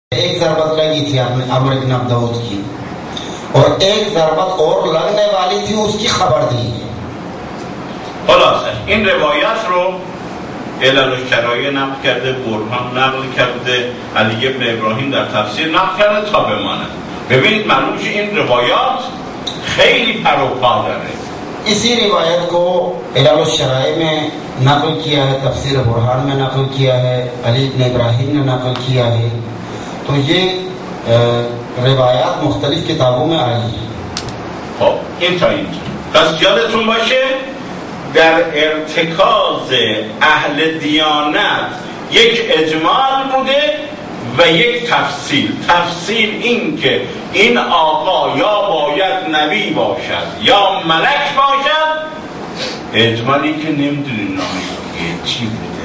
एक ज़रबत लगी थी अमर इब्न अब्दऊद की और एक ज़रबत और लगने वाली थी, उसकी खबर दी है। خلاصه این روایت رو علل الشرایع نقل کرده، برهان نقل کرده، علی ابن ابراهیم در تفسیر نقل کرده تا بماند. ببینید معلوم میشه این روایات خیلی پروپا داره. इसी रिवायत को इलाल शराय में नकल किया है, तफसीर बुरहान में नकल किया है, अली इब्न इब्राहिम ने नकल किया है। तो ये रिवायात मुख्तलिफ किताबों में आई है। خب این تا اینجا. پس یادتون باشه در ارتکاز اهل دیانت یک اجمال بوده و یک تفصیل. تفصیل این که این آقا یا باید نبی باشد یا ملک باشد. اجمالی که نمیدونیم نامش چی بوده.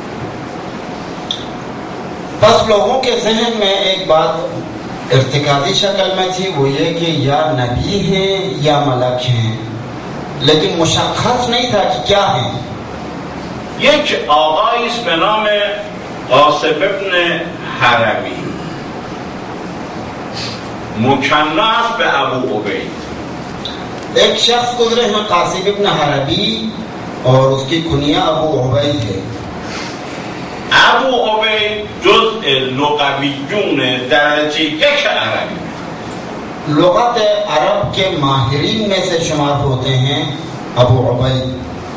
बस लोगों के जहन में एक बात इर्तिकादी शक्ल में थी, वो ये कि या नबी हैं या मलक हैं, लेकिन मुशख्खस नहीं था कि क्या हैं। یک آقایی است به نام قاسم ابن حربی، مکنه است به ابو عبید. एक शख्स गुजरे हैं कासिम इब्न हरबी और उसकी कुनिया अबू उबैद है। ابو عبید جزء لغویون درجه یک عربی، लुगत अरब के माहिरीन में से शुमार होते हैं अबू उबैद।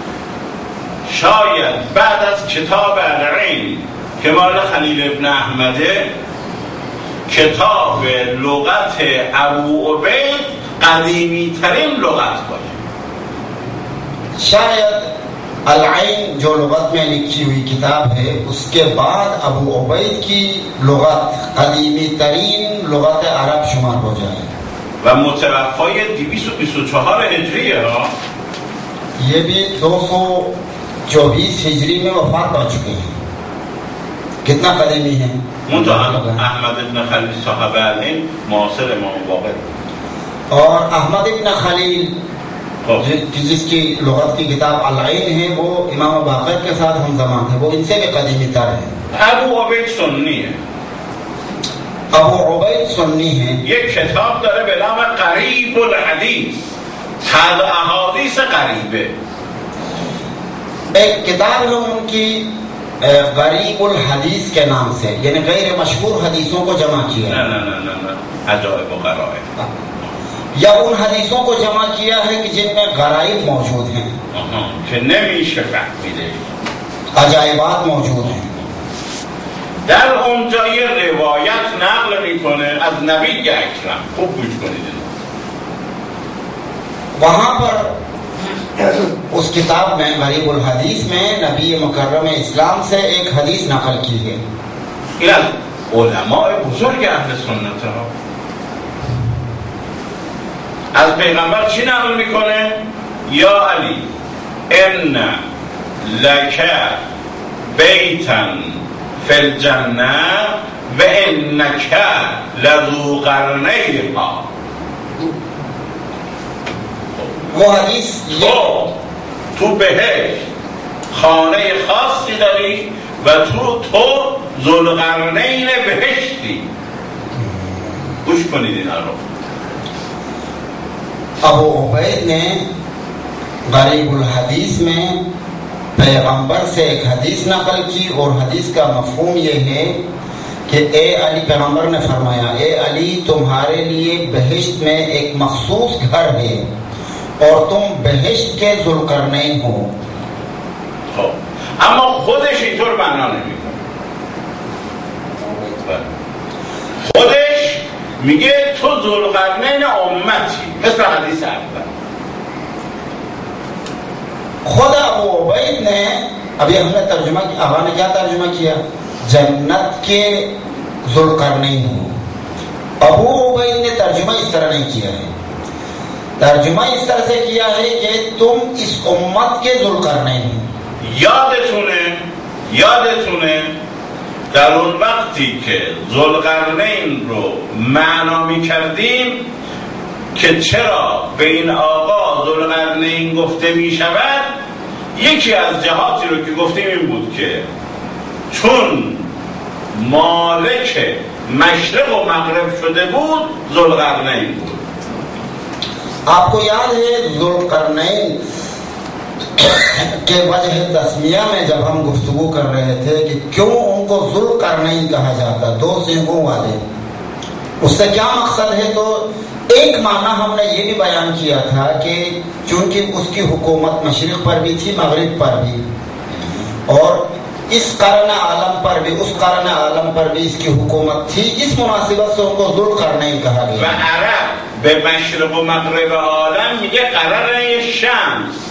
شاید بعد از کتاب العین که مال خلیل ابن احمده، کتاب لغت ابو عبید قدیمی ترین لغت باشه. शायद अल-आइन जो लुगत में लिखी हुई किताब है, उसके बाद अबू उबैद की लुगत कदीमी तरीन लुगत अरब शुमार हो जाए। و متوفای 224 هجریه ها. ये भी 224 हिजरी में वफात पा चुके हैं। कितना कदीमी है। احمد ابن خلیل صاحب العین معاصر امام باقر और अहमद इब्न खलील जिसकी लुगत की किताब अल-आइन है, वो इमाम बाक़र के साथ हम ज़मान है, वो इनसे भी कदीमी तर है। ابو عبید سنی है। अबू उबैद सुन्नी है। یک کتاب داره به نام قریب الحدیث، صد احادیث قریبه. एक किताब है उनकी गरीब उल हदीस के नाम से, यानी गैर मशहूर हदीसों को जमा किया। نه نه نه نه نه عجائب و غرائب، या उन हदीसों को जमा किया है कि जिनमें गराइब मौजूद हैं, که نمیشه فهمیده. अजाइबात मौजूद हैं। در اونجا یه روایت نقل میکنه از نبی اکرم. خوب گوش کنید. वहां पर उस किताब में गरीब उल हदीस में नबी मुकर्रम इस्लाम से एक हदीस नकल की है। این از علماء بزرگ اهل سنت ها. از پیغمبر چی نقل میکنه؟ یا علی ان لک بیتا فی الجنه و انک لذو قرنیها. वो हदीस تو بهشت خانه خاصی داری و تو ذوالقرنین بهشتی. گوش کنید اینا رو. अबू उबैद ने गरीबुल हदीस में पैगंबर से एक हदीस नकल की और हदीस का मफहूम ये है कि ए अली, पैगंबर ने फरमाया, ए अली तुम्हारे लिए बहिश्त में एक मखसूस घर है और तुम बहिश्त के ज़ुल्करनैन हो। خب اما خودش اینطور معنا نمیکنه. خودش میگه تو ذوالقرنین امتی، مثل حدیث اول. खुद अबू उबैद ने, अभी हमने तर्जुमा किया, आगा ने क्या तर्जुमा किया, जन्नत के ज़ुल्करनैन हो। अबू उबैद ने तर्जुमा इस तरह नहीं किया है। तर्जुमा इस तरह से किया है कि तुम इस उम्मत के ज़ुल्करनैन हो। یادتونه در اون وقتی که ذوالقرنین رو معنا می‌کردیم که چرا به این آقا ذوالقرنین گفته می‌شود، یکی از جهاتی رو که گفتیم این بود که چون مالک مشرق و مغرب شده بود ذوالقرنین بود. आपको याद है ज़ुल्क़रनैन के वजह तस्मिया में जब हम गुफ्तगू कर रहे थे कि क्यों उनको ज़ुल्क़रनैन कहा जाता, दो सींगों वाले, उससे क्या मकसद है? तो एक माना हमने ये भी बयान किया था कि चूंकि उसकी हुकूमत मशरिक़ पर भी थी, मगरिब पर भी, और इस क़रन आलम पर भी, उस क़रन आलम पर भी इसकी हुकूमत थी, इस मुनासिबत से उनको ज़ुल्क़रनैन कहा गया। अरब बे मशरिक़ व मग़रिब आलम ये क़रन शम्स,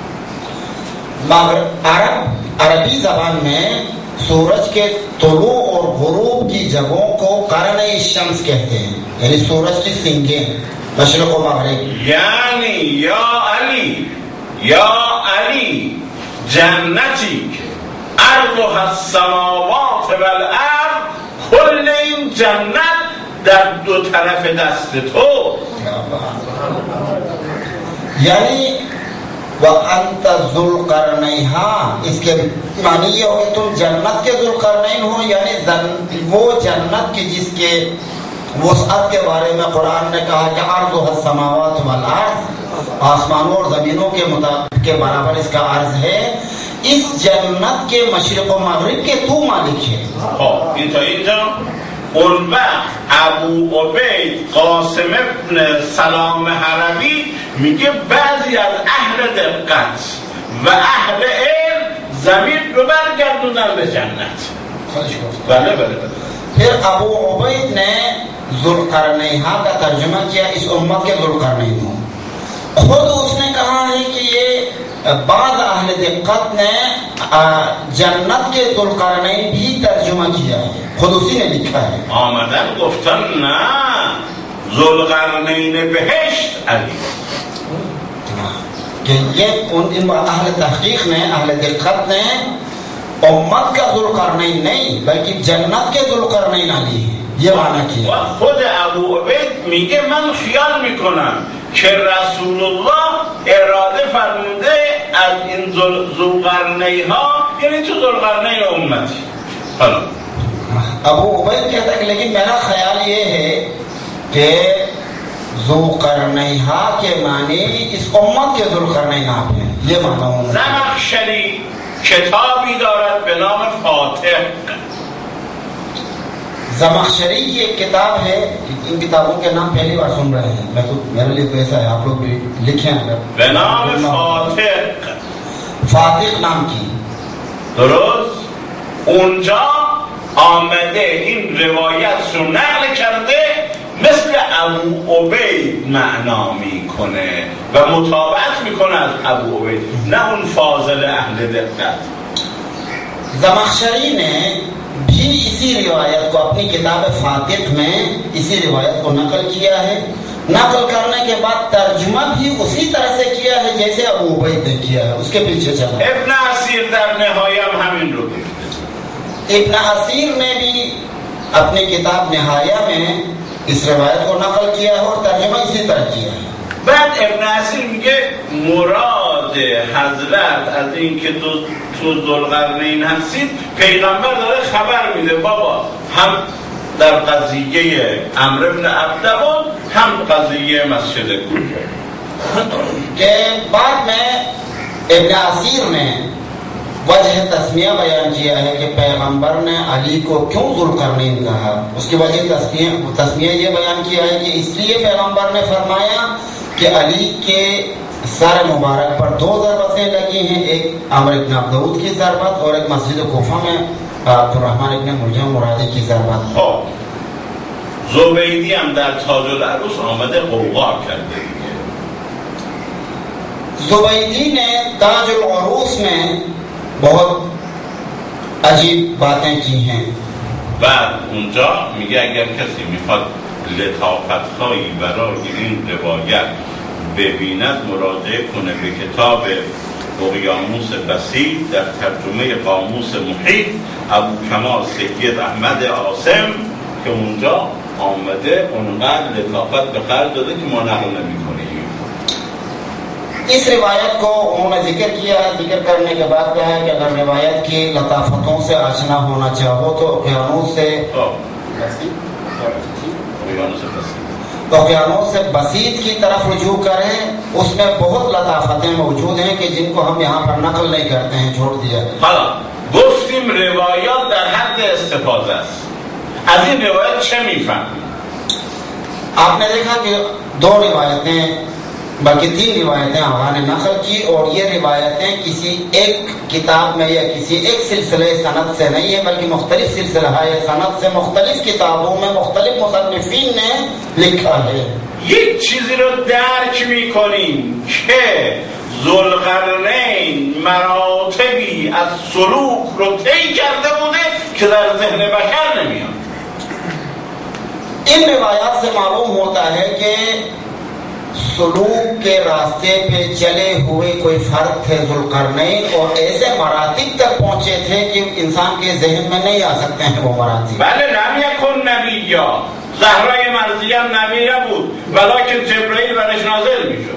अरबी जबान में सूरज के तुलू और गुरूब की जगहों को क़रन शम्स कहते हैं, यानी सूरज की सिंगें, मशरिक़ व मग़रिब। यानी या अली जन्नती अर्ज़ुहा अस्समावात वल अर्ज़, कुल این जन्नत در दो طرف दस्त तो। यानी वअंत ज़ुल्क़रनैहा, इसके मानी ये हो कि तुम जन्नत के ज़ुल्क़रनैन हो, यानी वो जन्नत की जिसके वसअत के बारे में कुरान ने कहा कि अर्ज़ुहा अस्समावात वल अर्ज़, आसमानों और ज़मीनों के बराबर इसका अर्ज़ है। इस जन्नत के मशरिक़ व मग़रिब के तू मालिक है। اون وقت ابو عبید قاسم ابن سلام حربی میگه بعضی از اهل دقت و اهل علم زمین رو برگردوندن به جنت. بله. फिर अबू उबैद ने ज़ुल्क़रनैहा का तर्जुमा किया इस उम्मत के ज़ुल्क़रनैन हो। खुद उसने कहा है कि ये बाद अहले दिक्कत ने जन्नत के ज़ुल्क़रनैन भी तर्जुमा किया है, खुद उसी ने लिखा है। आमदन गुफ्तन ना ज़ुल्क़रनैन बहिश्त अली, कि ये इन अहले तहक़ीक़ ने, अहले दिक्कत ने उम्मत का ज़ुल्क़रनैन नहीं बल्कि जन्नत के ज़ुल्क़रनैन अली है, ये माना किया। खुद अबू उबैद میگه من خیال میکنم که رسول الله اراده فرموده از این ذوالقرنین ها یعنی تو ذوالقرنین امتی. حالا अबू उबैद कहता है कि लेकिन मेरा ख्याल ये है कि ज़ुल्क़रनैहा के माने इस उम्मत के ज़ुल्क़रनैन आप हैं, ये माना हूँ। ज़मख़शरी किताबी दौरत पे नाम फातिह, ज़मख़शरी की एक किताब है, इन किताबों के नाम पहली बार सुन रहे हैं, मैं तो, मेरे लिए तो ऐसा है, आप लोग भी लिखे हैं नाम फातिह नाम की। दुरुस्त اونجا آمده این روایت رو نقل کرده مثل ابو عبید معنا میکنه و مطابقت میکنه از ابو عبید، نه اون فاضل اهل دقت. ज़मख़शरी ने भी इसी रिवायत को अपनी किताब फातिह में इसी रिवायत को नकल किया है। नकल करने के बाद तर्जुमा भी उसी तरह से किया है जैसे अबू उबैद ने किया है, उसके पीछे चला। इब्न असीर दर निहाया हमीन रो इब्न असीर ने भी अपनी किताब निहाया में इस रिवायत को नकल किया है और तर्जुमा इसी तरह किया है। بعد ابن عسیر میگه مراد حضرت از این که تو ذوالقرنین هستید پیغمبر داره خبر میده بابا هم در قضیه عمرو بن عبدود هم قضیه مسجد کوفه के बाद में इब्न असीर ने वजह तस्मिया बयान किया है कि पैगंबर ने अली को क्यों ज़ुल्क़रनैन कहा। उसकी वजह तस्मिया ये बयान किया है कि इसलिए पैगंबर ने फरमाया कि अली के सर मुबारक पर दो ज़रबतें लगी हैं, एक अमर इब्न अब्दऊद की ज़रबत और एक मस्जिद कोफा में अब्दुर्रहमान इब्न मुलजम मुरादी की ज़रबत। ज़ुबैदी हम در تاج العروس آمده قوقا کرده دیگه। ज़ुबैदी ने ताज उल-उरूस में बहुत अजीब बातें की हैं। بعد اونجا میگه اگر کسی میخواد لطافت‌هایی برای این روایت ببیند مراجعه کنه به کتاب اقیانوس بسیط در ترجمه قاموس محیط ابو کمال سید احمد عاصم که اونجا آمده اونقدر لطافت به خرج داده که ما نقل نمی‌کنیم. इस रिवायत को उन्होंने जिक्र किया, जिक्र करने के बाद कहा है कि अगर रिवायत की लताफतों से आशना होना चाहो तो उक़यानूस से उक़यानूस से बसीत की तरफ रुजू करें, उसमें बहुत लताफतें मौजूद हैं कि जिनको हम यहाँ पर नकल नहीं करते हैं, छोड़ दिया। گفتیم روایات در حد استفاده است. از این روایت چه میفهمیم؟ आपने देखा कि 2 रिवायतें बल्कि 3 रिवायतें आगा ने नकल की, और ये रिवायतें किसी एक किताब में या किसी एक सिलसिले सनद से नहीं है, बल्कि मुख्तलिफ सिलसिला है सनद से मुख्तलिफ किताबों में मुख्तलिफ मुसन्निफीन ने लिखा है। یک چیزی رو درک میکنیم که ذوالقرنین مراتبی از سلوک رو طی کرده بوده که در ذهن بشر نمیاد. इन रिवायात से मालूम होता है कि सलूक के रास्ते पे चले हुए कोई फर्द थे ज़ुल्क़रनैन, और ऐसे मरातिब तक पहुंचे थे कि इंसान के ज़हन में नहीं आ सकते हैं वो मरातिब। بله لم یکن نبیا، زهرای مرضیه هم نبی نبود، ولکن جبرئیل برش نازل میشد.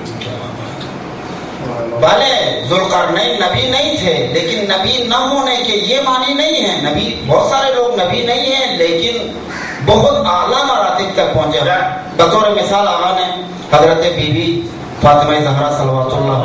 भले ज़ुल्क़रनैन नबी नहीं थे, लेकिन नबी न होने के ये मानी नहीं है। नबी बहुत सारे लोग नबी नहीं हैं, लेकिन बहुत आला मरातिब तक पहुंचे। बतौर मिसाल आगा ने हजरत बीबी फातिमा ज़हरा सल्लल्लाहु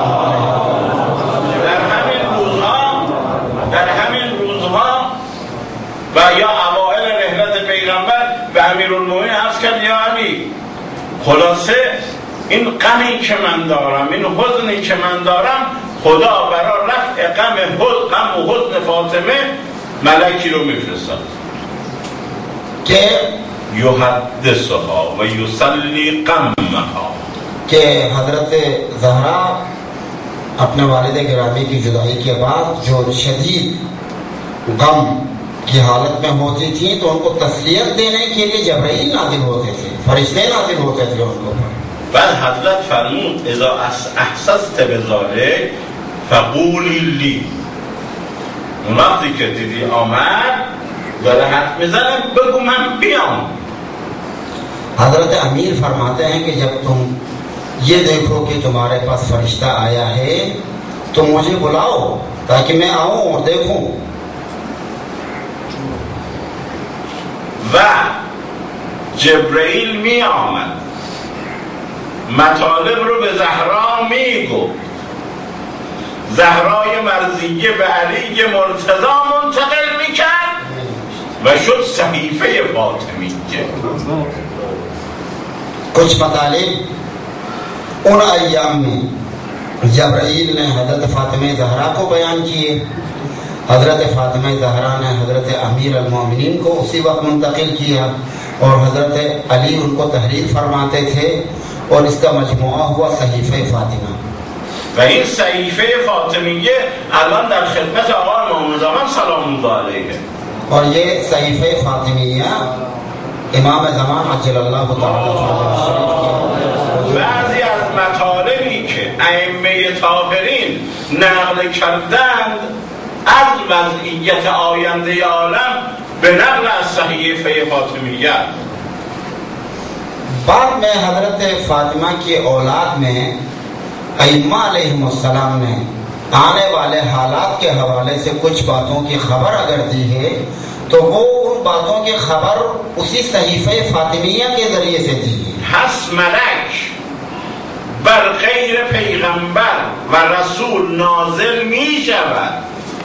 در همین روزها و یا اوائل رحلت پیغمبر به امیرالمومنین عرض کرد یا علی، خلاصه این غمی که من دارم، این حزنی که من دارم، خدا برای رفع غم و حزن فاطمه ملکی رو میفرستاد کہ یحدثها و یصلی غمها، کہ حضرت زہرا اپنے والد گرامی کی جدائی کے بعد جو شدید غم کی حالت میں ہوتی تھی تو ان کو تسلیت دینے کے لیے جبرائیل نازل ہوتے تھے، فرشتے نازل ہوتے تھے ان کو۔ بعد حضرت فرمود اذا احسست بذلک فقولی لی، اون وقتی که دیدی آمد داره حرف میزنه بگو من بیام۔ حضرت امیر فرماتے ہیں کہ جب تم یہ دیکھو کہ تمہارے پاس فرشتہ آیا ہے تو مجھے بلاؤ تاکہ میں آؤں اور دیکھوں۔ و جبرئیل می آمد، مطالب رو به زهرا میگو، زهرای مرضیه به علی مرتضی منتقل میکرد و شد صحیفه فاطمیه۔ کچھ مطالب ان ایام میں جبرائیل نے حضرت فاطمہ زہرا کو بیان کیے، حضرت فاطمہ زہرا نے حضرت امیر المومنین کو اسی وقت منتقل کیا، اور حضرت علی ان کو تحریر فرماتے تھے، اور اس کا مجموعہ ہوا صحیفہ فاطمہ۔ و این صحیفه فاطمیه الان در خدمت آقا امام زمان سلام الله علیه، اور یہ صحیفہ فاطمیہ امام زمان عجل اللہ تعالی بعضی از مطالبی که ائمه طاهرین نقل کردند از وضعیت آینده عالم به نقل از صحیفه فاطمیه، بعد میں حضرت فاطمہ کی اولاد میں ائمہ علیہم السلام نے آنے والے حالات کے حوالے سے کچھ باتوں کی خبر اگر دی ہے تو وہ ان باتوں کی خبر اسی صحیفہ فاطمیہ کے ذریعے سے دی ہے۔ پس ملک بر غیر پیغمبر و رسول نازل می شود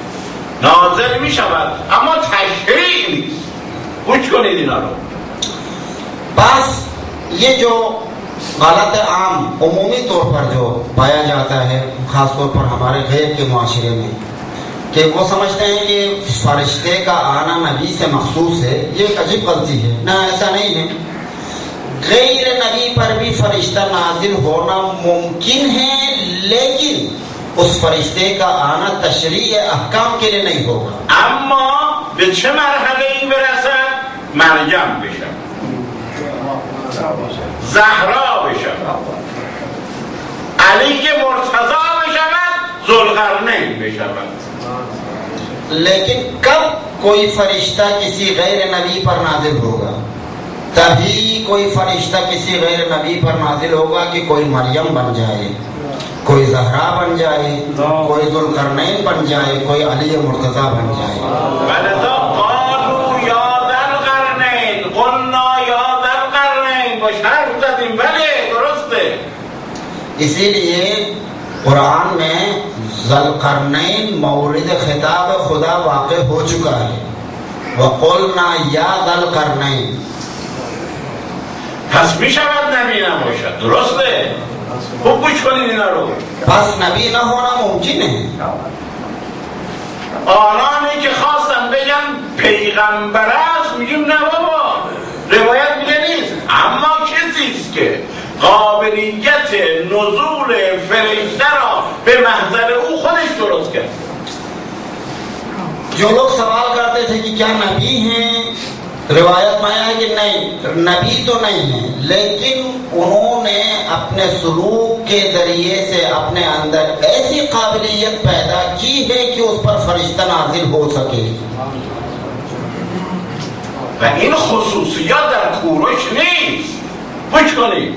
اما تشریع نیست۔ گوش کنید اینا رو۔ بس یہ جو غلط عام عمومی طور پر جو پایا جاتا ہے خاص طور پر ہمارے غیر کے معاشرے میں کہ وہ سمجھتے ہیں کہ فرشتے کا آنا نبی سے مخصوص ہے، یہ ایک عجیب غلطی ہے۔ نہ، ایسا نہیں ہے، غیر نبی پر بھی فرشتہ نازل ہونا ممکن ہے، لیکن اس فرشتے کا آنا تشریع احکام کے لیے نہیں ہوگا۔ اما به چه مرحله‌ای برسد؟ مریم بشود، زهرا بشود، علی مرتضی بشود، ذوالقرنین بشود۔ لیکن کب کوئی فرشتہ کسی غیر نبی پر نازل ہوگا؟ تبھی کوئی فرشتہ کسی غیر نبی پر نازل ہوگا کہ کوئی مریم بن جائے، کوئی زہرا بن جائے، کوئی ذوالقرنین بن جائے، کوئی علی مرتضی بن جائے۔ ولذا قالوا یا ذا القرنین قلنا باش حرف زدیم بله درسته. इसीलिए कुरान में ज़ुल्क़रनैन मौरिद खिताब खुदा वाक़े हो चुका है। वक़ुलना या ज़ुल्क़रनैन। پس میشود نبی نباشد درسته؟ خوب گوش کنید اینا رو. پس نبی نه होना मुमकिन है। آنانی که خواستن بگن پیغمبر است میگیم نه بابا روایت میگه نیست، اما کسی است که قابلیت نزول فرشته را به محضر او خودش درست کرد. जो लोग सवाल करते थे कि क्या नबी हैं, रिवायत में आया कि नहीं नबी तो नहीं है, लेकिन उन्होंने अपने सलूक के जरिए से अपने अंदर ऐसी काबिलियत पैदा की है कि उस पर फरिश्ता नाजिल हो सके। و این خصوصیات در کوروش نیست. گوش کنید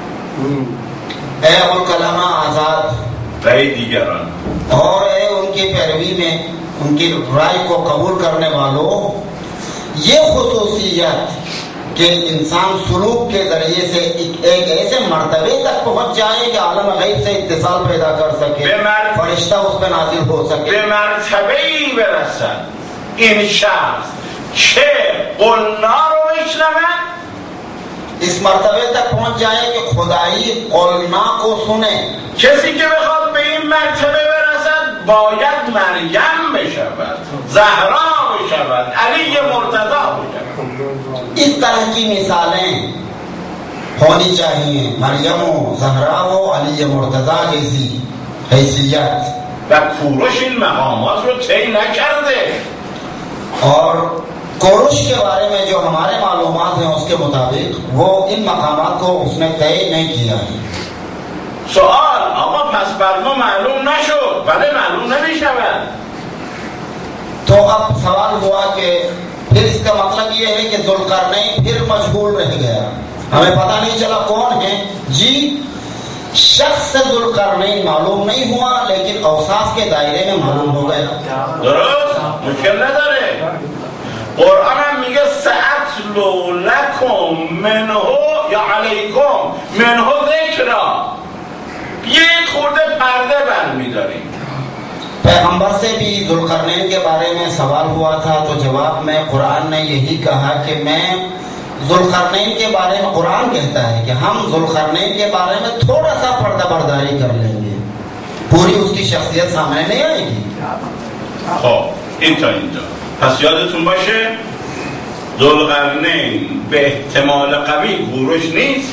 ए उल कलामा आजाद و دیگران और ए उनकी पैरवी में उनकी राय को कबूल करने वालों, ये खुसूसियत कि इंसान सलूक के जरिए से एक ऐसे मर्तबे तक पहुंच जाए कि आलम गैब से इत्तिसाल पैदा कर सके, फरिश्ता उस पर नाजिल हो सके। به مرتبه‌ای برسد این شخص چه قلنا رو بشنود، इस मर्तबे तक पहुंच जाए कि खुदाई क़ुलना को सुने। کسی که بخواد به این مرتبه برسد باید مریم بشود، زهرا بشود، علی مرتضی بشود. इस तरह की मिसालें होनी चाहिए, मरियम हो, जहरा हो, अली मुर्तजा जैसी हैसियत। و کوروش این مقامات رو طی نکرده. और कोरुश के बारे में जो हमारे मालूमात हैं उसके मुताबिक वो इन मकामात को उसने तय नहीं किया है। سوال آقا پس بر ما معلوم نشد؟ بله معلوم نمیشود. तो अब सवाल हुआ कि फिर इसका मतलब ये है कि ज़ुल्क़रनैन फिर मजबूर रह गया, हमें पता नहीं चला कौन है। जी, शख्स ज़ुल्क़रनैन मालूम नहीं हुआ, लेकिन औसाफ के दायरे में मालूम हो गया। درست؟ مشکل نداره. قرآن هم میگه سأتلو لکم منه یا علیکم منه ذکرا، یک خورده پرده برمیداریم. पैगंबर से भी ज़ुल्क़रनैन के बारे में सवाल हुआ था, तो जवाब में कुरान ने यही कहा कि मैं ज़ुल्क़रनैन के बारे में, कुरान कहता है कि हम ज़ुल्क़रनैन के बारे में थोड़ा सा पर्दा बरदारी कर लेंगे, पूरी उसकी शख्सियत सामने नहीं आएगी। خب این تا اینجا. پس یادتون باشه ذوالقرنین به احتمال قوی کوروش نیست.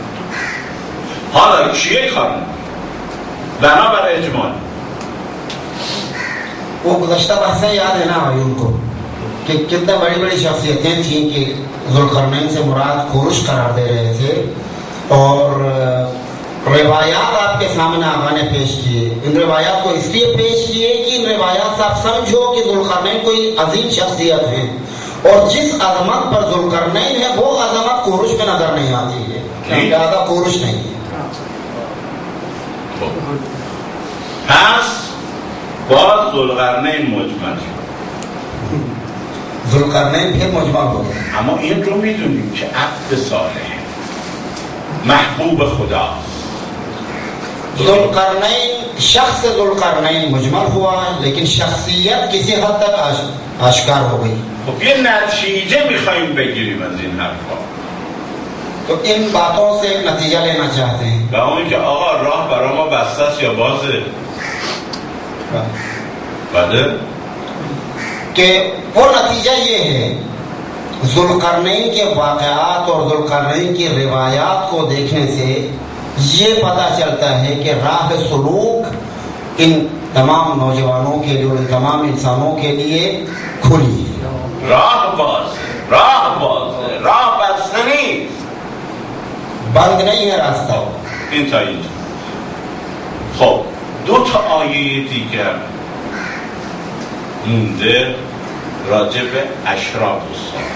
حالا چیه کار بنا بر اجمال؟ वो गुज़श्ता बहसें याद है ना भाई उनको कि कितने बड़ी बड़ी शख्सियतें थीं कि ज़ुल्क़रनैन से मुराद कोरुश करार दे रहे थे, और रिवायात आपके सामने आगा ने पेश किए। इन रिवायात को इसलिए पेश किए कि इन रिवायात से आप समझो कि ज़ुल्क़रनैन कोई अजीम शख्सियत है, और जिस अजमत पर ज़ुल्क़रनैन है वो अजमत कोरुश में नजर नहीं आती है, ज़्यादा कोरुश नहीं है। پس باز ذوالقرنین مجمل شد. ज़ुल्क़रनैन फिर मुजमल हो गया। اما این رو میدونیم که عبد صالح محبوب خداست. ज़ुल्क़रनैन शख्स ज़ुल्क़रनैन मुजमल हुआ, लेकिन शख्सियत किसी हद तक आश्कार हो गई। خب یه نتیجه میخواییم بگیریم از این حرفا. तो इन बातों से एक नतीजा लेना चाहते हैं। و اون که آقا راه برای ما بسته است یا بازه؟ بله؟ कि वो नतीजा ये है, ज़ुल्क़रनैन के वाक़यात और ज़ुल्क़रनैन की रिवायात को देखने से ये पता चलता है कि राह सलूक इन तमाम नौजवानों के लिए और इन तमाम इंसानों के लिए खुली है। راه باز، راه باز، راه بسته نیست. बंद नहीं है रास्ता। این تا اینجا. خب دو تا آیه دیگر مونده راجع به اشراط الساعه.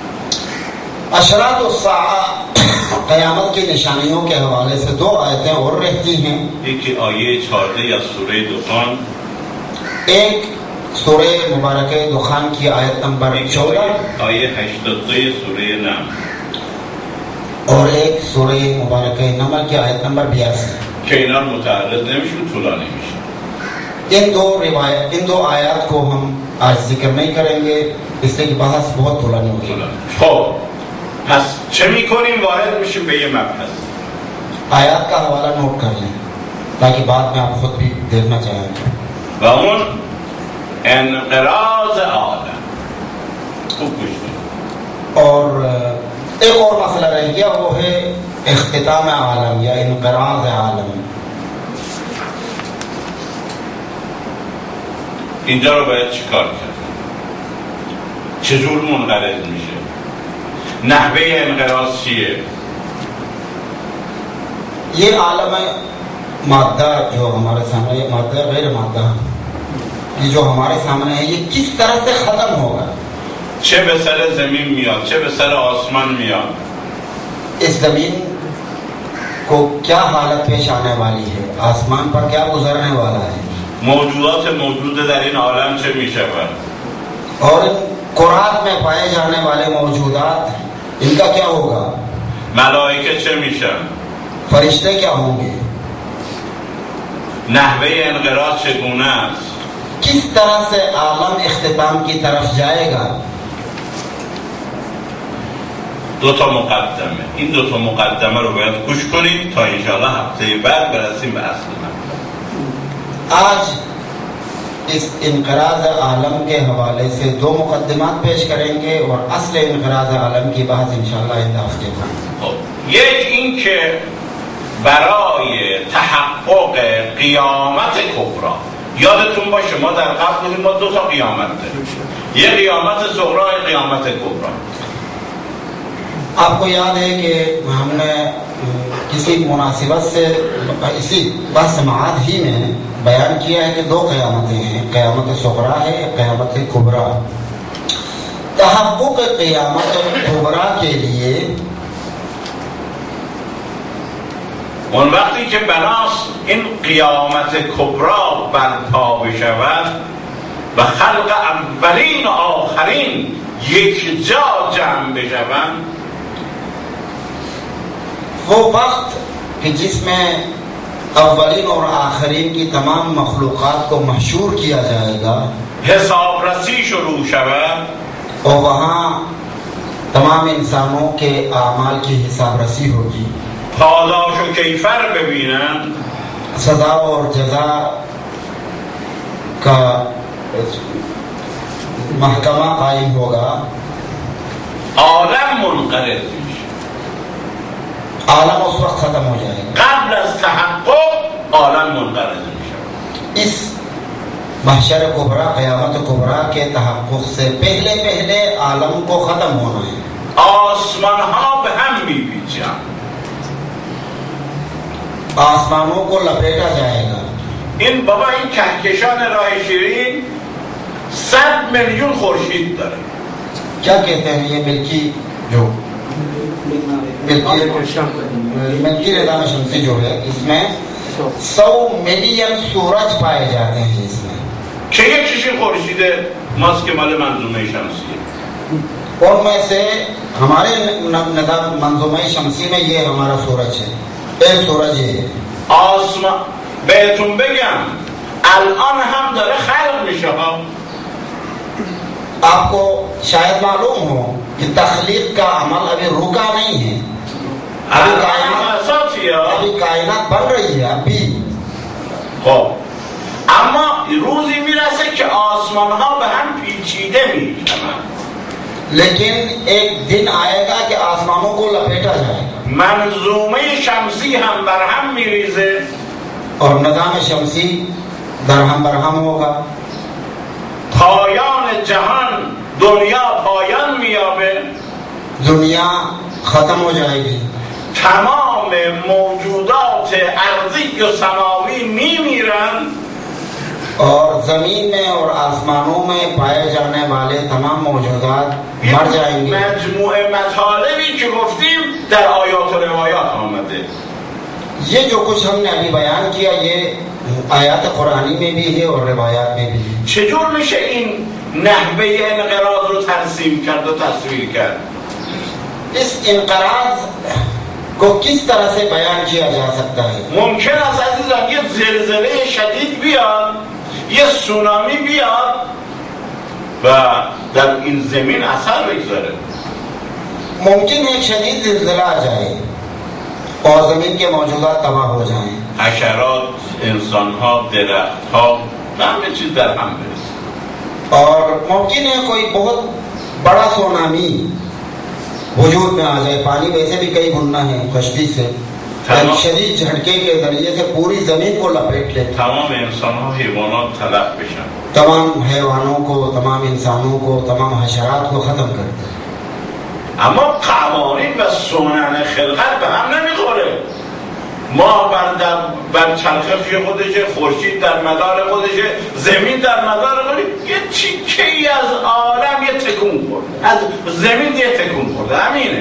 अशरात उस्साआ क़यामत की निशानियों के हवाले से दो आयतें और रहती हैं। یکی آیه 14 از سوره دخان، एक सूरे मुबारक दुखान की आयत नंबर 14, آیه 82 سوره نمل. और एक सूरह मुबारक नमल की आयत नंबर 82 که اینا متعرض نمیشون طولانی میشه. इन दो आयत को हम आज जिक्र नहीं करेंगे इसलिए कि बहस बहुत पुरानी होगी. خب پس چه میکنیم؟ وارد میشیم به یه مبحث. आयत का हवाला नोट कर लें ताकि बाद में आप खुद भी देखना चाहेंगे. و اون انقراض عالم. خوب گوش کنید. और एक और मसला रह गया वो है इख्तिताम आलम या इनक़राज़ आलम. اینجا رو باید چیکار کرد؟ چجور منقرض میشه؟ نحوه انقراض چیه؟ ये आलम मादा जो हमारे सामने मादा गैर मादा ये जो हमारे सामने है ये किस तरह से खत्म होगा? چه به سر زمین میاد چه به سر آسمان میاد. इस जमीन को क्या हालत पेश आने वाली है, आसमान पर क्या गुजरने वाला है, موجودات موجود در این عالم چه میشود और इन कुरान में पाए जाने वाले मौजूदात इनका क्या होगा, ملائکه چه میشن، फरिश्ते क्या होंगे, نحوه انقراض چگونه است، किस तरह से आलम इख्तिताम की तरफ जाएगा. دو تا مقدمه. این دو تا مقدمه رو باید گوش کنید تا انشاءالله هفته بعد برسیم به اصل من. आज इस इनक़राज़ आलम के हवाले से दो मुक़द्दिमात पेश करेंगे और असल इनक़राज़ आलम की बात इंशाअल्लाह आइंदा हफ्ते में. یک این که برای تحقق قیامت کبری، یادتون باشه ما در قبل بودیم ما دو تا قیامت داریم، یه قیامت صغری و قیامت کبری. आपको याद है कि हमने किसी मुनासिबत से इसी बसमात ही में बयान किया है कि दो क़यामतें हैं, क़यामत सुग़रा है, क़यामत कुबरा. तहक़्क़ुक़ क़यामत कुबरा के लिए اون وقتی که بناست این قیامت کبرا برپا بشود و خلق اولین و آخرین یک جا جمع بشوند، वो वक्त कि जिसमें अव्वलीन और आखिरीन की तमाम मखलूक़ात को महशूर किया जाएगा, حسابرسی شروع شود और वहाँ तमाम इंसानों के आमाल की हिसाब रसी होगी, پاداش و کیفر ببینند، सजा और जजा का महकमा कायम होगा, عالم منقرض میشه. आलम उस वक्त खत्म हो जाएगा. قبل از تحقق عالم منقرض میشه. इस महशर कुबरा क़यामत कुबरा के तहक़्क़ुक़ से पहले पहले आलम को खत्म होना है. آسمان ها به هم میپیچند. आसमानों को लपेटा जाएगा. این بابا این کهکشان راه شیرین 100 میلیون خورشید داره. क्या कहते हैं ये मिल्की जो मिल्की निज़ाम शम्सी जो है इसमें 100 मिलियन सूरज पाए जाते हैं. इसमें که یکیش خورشید ماست که مال منظومه شمسیه. उनमें से हमारे निज़ाम मंजूमा शमसी में ये हमारा सूरज है, एक सूरज ये है. آسمان بهتون بگم الان هم داره خلق میشه ها. आपको शायद मालूम हो कि तख्लीक का अमल अभी रुका नहीं है. अभी कायनात बन रही है अभी. خب اما روزی میرسه که آسمان ها به هم پیچیده میشن. लेकिन एक दिन आएगा कि आसमानों को लपेटा जाएगा. منظومه شمسی هم بر هم میریزه और निज़ाम शमसी दरहम बरहम होगा. پایان جهان دنیا پایان میابه، दुनिया खत्म हो जाएगी. تمام موجودات ارضی و سماوی میمیرن और जमीन में और आसमानों में पाए जाने वाले तमाम मौजूदात मर जाएंगे. مجموعه مطالبی که گفتیم در آیات و روایات آمده. ये जो कुछ हमने अभी बयान किया ये आयात कुरानी में भी है और रिवायात में भी है. چجور میشه این نحوه انقراض رو ترسیم کرد و تصویر کرد؟ इस इनकराज को किस तरह से बयान किया जा सकता है। मुमकिन است عزیزان یه زلزله شدید بیاد، یه سونامی بیاد و در این زمین اثر بگذاره. मुमकिन है शदीद ज़िलज़ला आ जाए और ज़मीन के मौजूदात तबाह हो जाएं। حشرات، انسان‌ها، درخت‌ها و همه چیز در هم برسه. और मुमकिन है कोई बहुत बड़ा सुनामी वजूद में आ जाए। पानी वैसे भी कई गुना है कश्ती से, शदीद झटके के जरिए से पूरी जमीन को लपेट ले, تمام انسان‌ها، حیوانات تلف بشن. तमाम हैवानों को, तमाम इंसानों को, तमाम हशरात को खत्म कर दे। اما قوانین و سنن خلقت به هم نمیخوره. ما بر چرخه خودشه، خورشید در مدار خودشه، زمین در مدار خودشه، یه تیکه ای از عالم یه تکون خورده، از زمین یه تکون خورده، همینه.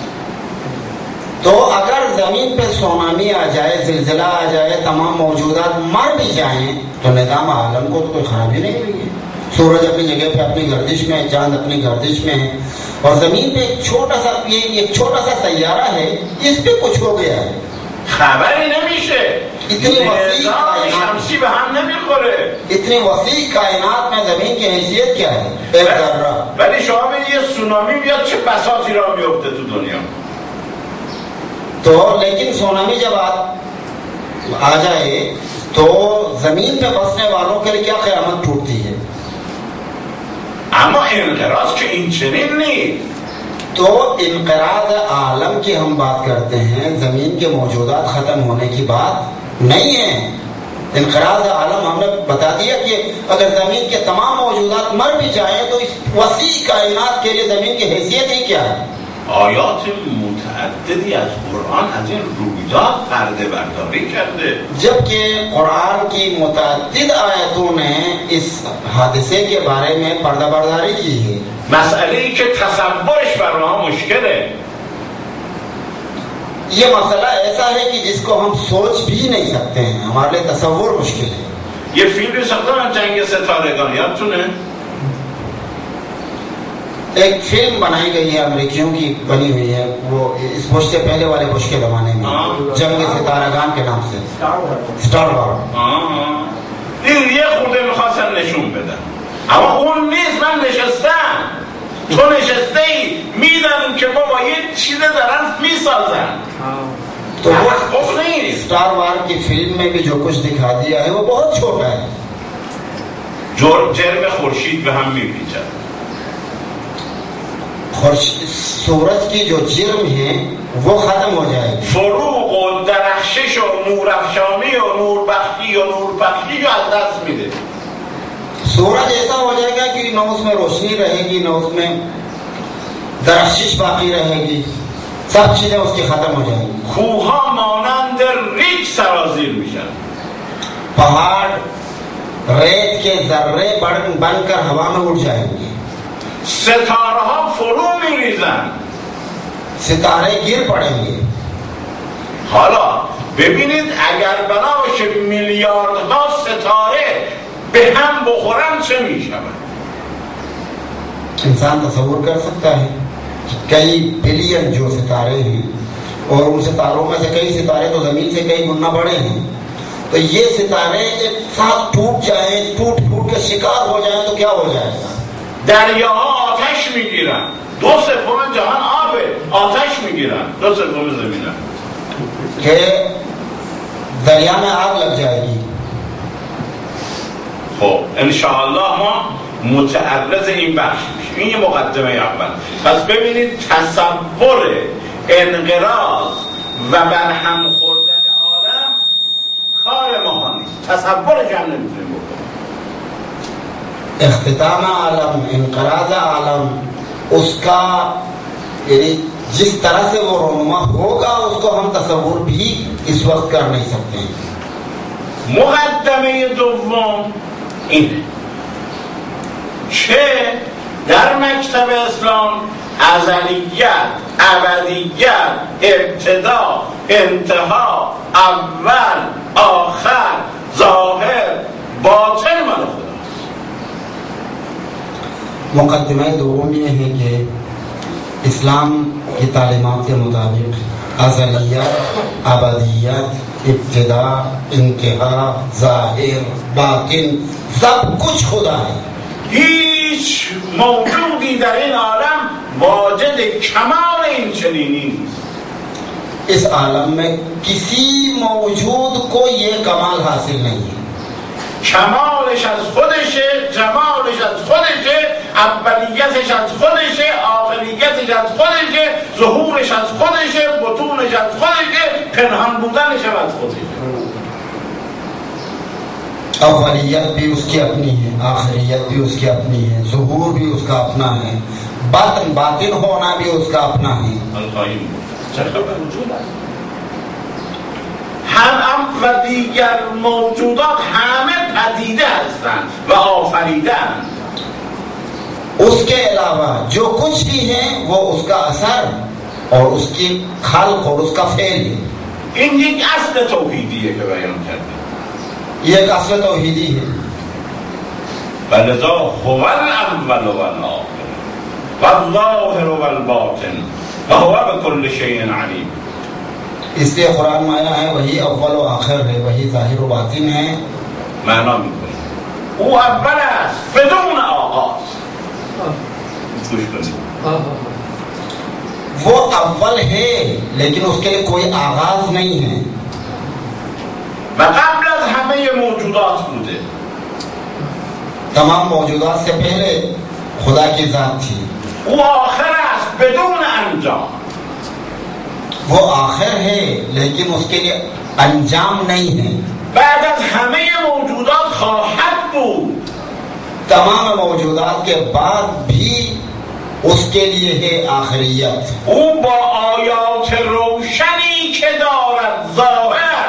तो अगर जमीन पे सुनामी आ जाए, जिलजिला आ जाए, तमाम मौजूदात मर भी जाएं, तो निज़ाम आलम को तो कोई खराबी नहीं हुई है। सूरज अपनी जगह पे अपनी गर्दिश में है, चांद अपनी गर्दिश में है, और जमीन पे एक छोटा सा सैयारा है, इस पे कुछ हो गया है, خبری نمیشه. इतनी वसी شمسی به هم نمیخوره. इतनी वसी कायनात में जमीन की हैसियत क्या है, एक जर्रा। ولی شما به یه سونامی بیاد چه بساطی را میفته تو دنیا. तो लेकिन सुनामी जब आ जाए तो जमीन पे बसने वालों के लिए क्या क़यामत टूटती है। اما انقراض که این چنین نیست. तो इनकराज आलम की हम बात करते हैं, जमीन के मौजूदात खत्म होने की बात नहीं है। इनकराज आलम हमने बता दिया कि अगर जमीन के तमाम मौजूदात मर भी जाए तो इस वसी कायनात के लिए जमीन की हैसियत ही क्या है। آیات متعددی از قرآن از این رویداد پرده برداری کرده. जबकि कुरान की मुतअद्दिद आयतों ने इस हादसे के बारे में पर्दा बरदारी की है। مسئله‌ای که تصورش بر ما مشکله. ये मसला ऐसा है कि जिसको हम सोच भी नहीं सकते हैं, हमारे लिए तसव्वुर मुश्किल है। یه فیلمی ساختن از جنگ ستارگان، یادتونه؟ एक फिल्म बनाई गई है, अमेरिकियों की बनी हुई है, वो इस बुश से पहले वाले बुश के जमाने में, जंग सितारागान के नाम से, स्टार वॉर। این یه خورده میخواستن نشون بدن، اما اون نیست. من نشستم، تو نشسته ای، میدانیم که بابا یه چیز دارن میسازن. तो वो स्टार वॉर की फिल्म में भी जो कुछ दिखा दिया है वो बहुत छोटा है। جرم خورشید به هم میپیچد. सूरज की जो जिर्म है वो खत्म हो जाएगी। فروغ و درخشش و نورافشانی و نوربختی و نورپخشی جو از دست میده. सूरज ऐसा हो जाएगा कि न उसमें रोशनी रहेगी, न उसमें दरख्शिश बाकी रहेगी, सब चीजें उसकी खत्म हो जाएंगी। کوه‌ها مانند ریگ سرازیر میشن. पहाड़ रेत के जर्रे बनकर हवा में उड़ जाएंगे। ستاره ها فرو میریزن. सितारे गिर पड़ेंगे। حالا ببینید اگر بنا باشه میلیاردها ستاره به هم بخورن چه میشود. इंसान तसव्वुर कर सकता है कि कई बिलियन जो सितारे हैं और उन सितारों में से कई सितारे तो जमीन से कई गुना बड़े हैं, तो ये सितारे एक साथ टूट जाए, टूट के शिकार हो जाए तो क्या हो जाएगा। دریاها آتش میگیرن. 2/3 جهان آبه، آتش میگیرن. 2/3 زمینه कि दरिया में आग लग जाएगी। خب انشاءالله ما متعرض این بخش میشیم. این یه مقدمه اول. پس ببینید تصور انقراض و برهم خوردن عالم کار ما نیست. تصورش هم نمیتونیم بکنیم. इख्तिताम आलम, इनकराज आलम, उसका जिस तरह से वो रोनुमा होगा उसको हम तसव्वुर भी इस वक्त कर नहीं सकते हैं। مقدمه دوم اینه چه در مکتب اسلام ازلیت، ابدیت، ابتدا، انتها، اول، آخر، ظاهر، باطن مال خداست. मुकदमे दोम ये है कि इस्लाम की तालीमात के मुताबिक अज़लियत, अबदियत, इब्तिदा, इंतहा, ज़ाहिर, बातिन, सब कुछ खुदा है. هیچ موجودی در این عالم واجد کمال این چنینی نیست. इस आलम में किसी मौजूद को ये कमाल हासिल नहीं है. کمالش از خودشه، جمالش از خودشه، اولیتش از خودشه، آخریتش از خودشه، ظهورش از خودشه، بطونش از خودشه، پنهان بودنش هم از خودشه. अव्वलियत भी उसकी अपनी है, आखिरियत भी उसकी अपनी है, ज़ुहूर भी उसका अपना है, बातिन होना भी उसका अपना है. هم و دیگر موجودات همه پدیده هستند و آفریدند. उसके अलावा जो कुछ भी है वो उसका असर और उसकी खल्क और उसका फेल है. این یک اصل توحیدیه که بیان کرده. ये एक असल तौहीदी है. ولذا هو الاول والآخر والظاهر والباطن وهو بكل شيء عليم. इसलिए कुरान में आया है वही अव्वल व आखिर है, वही ज़ाहिर व बातिन है. معنا میکنه او اول است بدون آغاز. گوش کنید. वो अव्वल है लेकिन उसके लिए कोई आगाज नहीं है. و قبل از همه موجودات بوده. तमाम मौजूदात से पहले खुदा की जात थी. او آخر است بدون انجام. वो आखिर है लेकिन उसके लिए अंजाम नहीं है. بعد از همه موجودات خواهد بود. तमाम मौजूदात के बाद भी उसके लिए है आखिरियत. او با آیات روشنی که دارد ظاهر.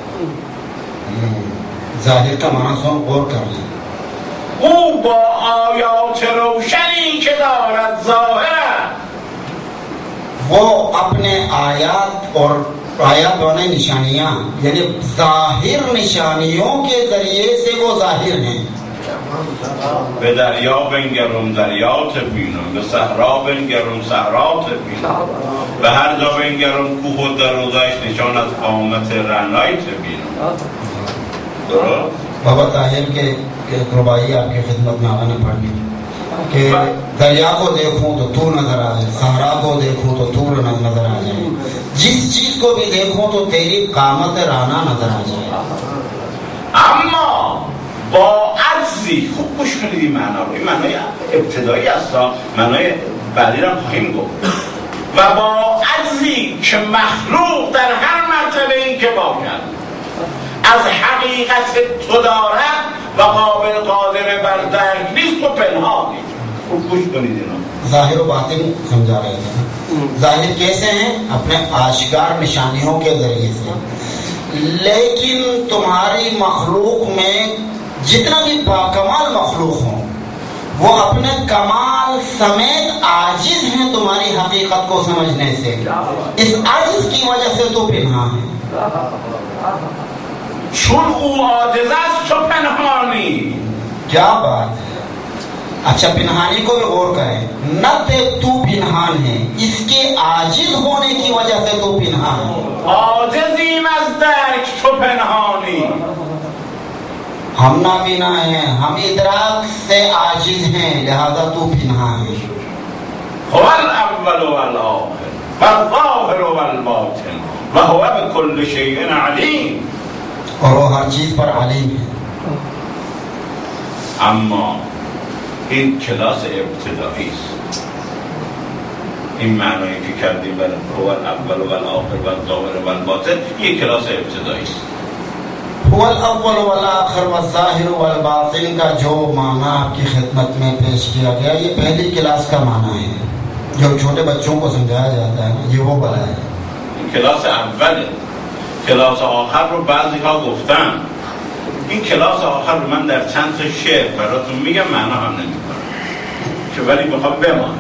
जाहिर का माना सुन गौर कर लें. او با آیات روشنی که دارد ظاهر. वो अपने आयात और आयात वाले निशानियां यानी जाहिर निशानियों के जरिए से वो जाहिर हैं. به دریا بنگرم دریات بینم، به صحرا بنگرم صحرات بینم، به هر جا بنگرم کوه و دروازه‌اش نشان از قامت رعنایت بینم. درست؟ बाबा ताहिर के रुबाई आपकी खिदमत में आने पड़ी कि दरिया को देखूं तो तू नजर आ जाए, सहरा को देखूं तो तू नजर आ जाए, जिस चीज को भी देखूं तो तेरी कामत राना नजर आ जाए. اما با عجزی خوب گوش کنید این معنا رو. این معنای ابتدایی است، معنای بعدی رو خواهیم گفت. و با عجزی که مخلوق در هر مرتبه این که باشد از حقیقت تو دارد و قابل قادر بر درک نیست و پنهانی. خوب گوش کنید اینا. जाहिर व बातिन समझा रहे थे. जाहिर कैसे हैं? अपने आशिकार निशानियों के जरिए से. लेकिन तुम्हारी मखलूक में जितना भी बाकमाल मखलूक हो वो अपने कमाल समेत आजिज हैं तुम्हारी हकीकत को समझने से. इस आजिज की वजह से तो पिन्हा है. چون او عاجز است تو پنهانی. क्या बात है. अच्छा पिन्हानी को भी गौर करें. न ते तू पिन्हान है, इसके आजिज होने की वजह से तू पिन्हान है. عاجزیم از درک تو پنهانی. हम नाबीना हैं, हम इदराक से आजिज हैं, लिहाजा तू पिन्हा है. هو الاول والآخر والظاهر والباطن وهو بكل شيء عليم. और वो हर चीज पर आलिम है. اما این کلاس ابتدایی است. این معنایی که کردیم برای هو الاول والآخر والظاهر والباطن یک کلاس ابتدایی است. هو الاول والآخر والظاهر والباطن का जो माना आपकी खिदमत में पेश किया गया ये पहली क्लास का माना है जो छोटे बच्चों को समझाया जाता है. ये वो वाला है. کلاس اوله. کلاس آخر رو بعضی ها گفتن. این کلاس آخر رو من در چند تا شعر براتون میگم، معنا هم نمیکنم که ولی میخوام بمانه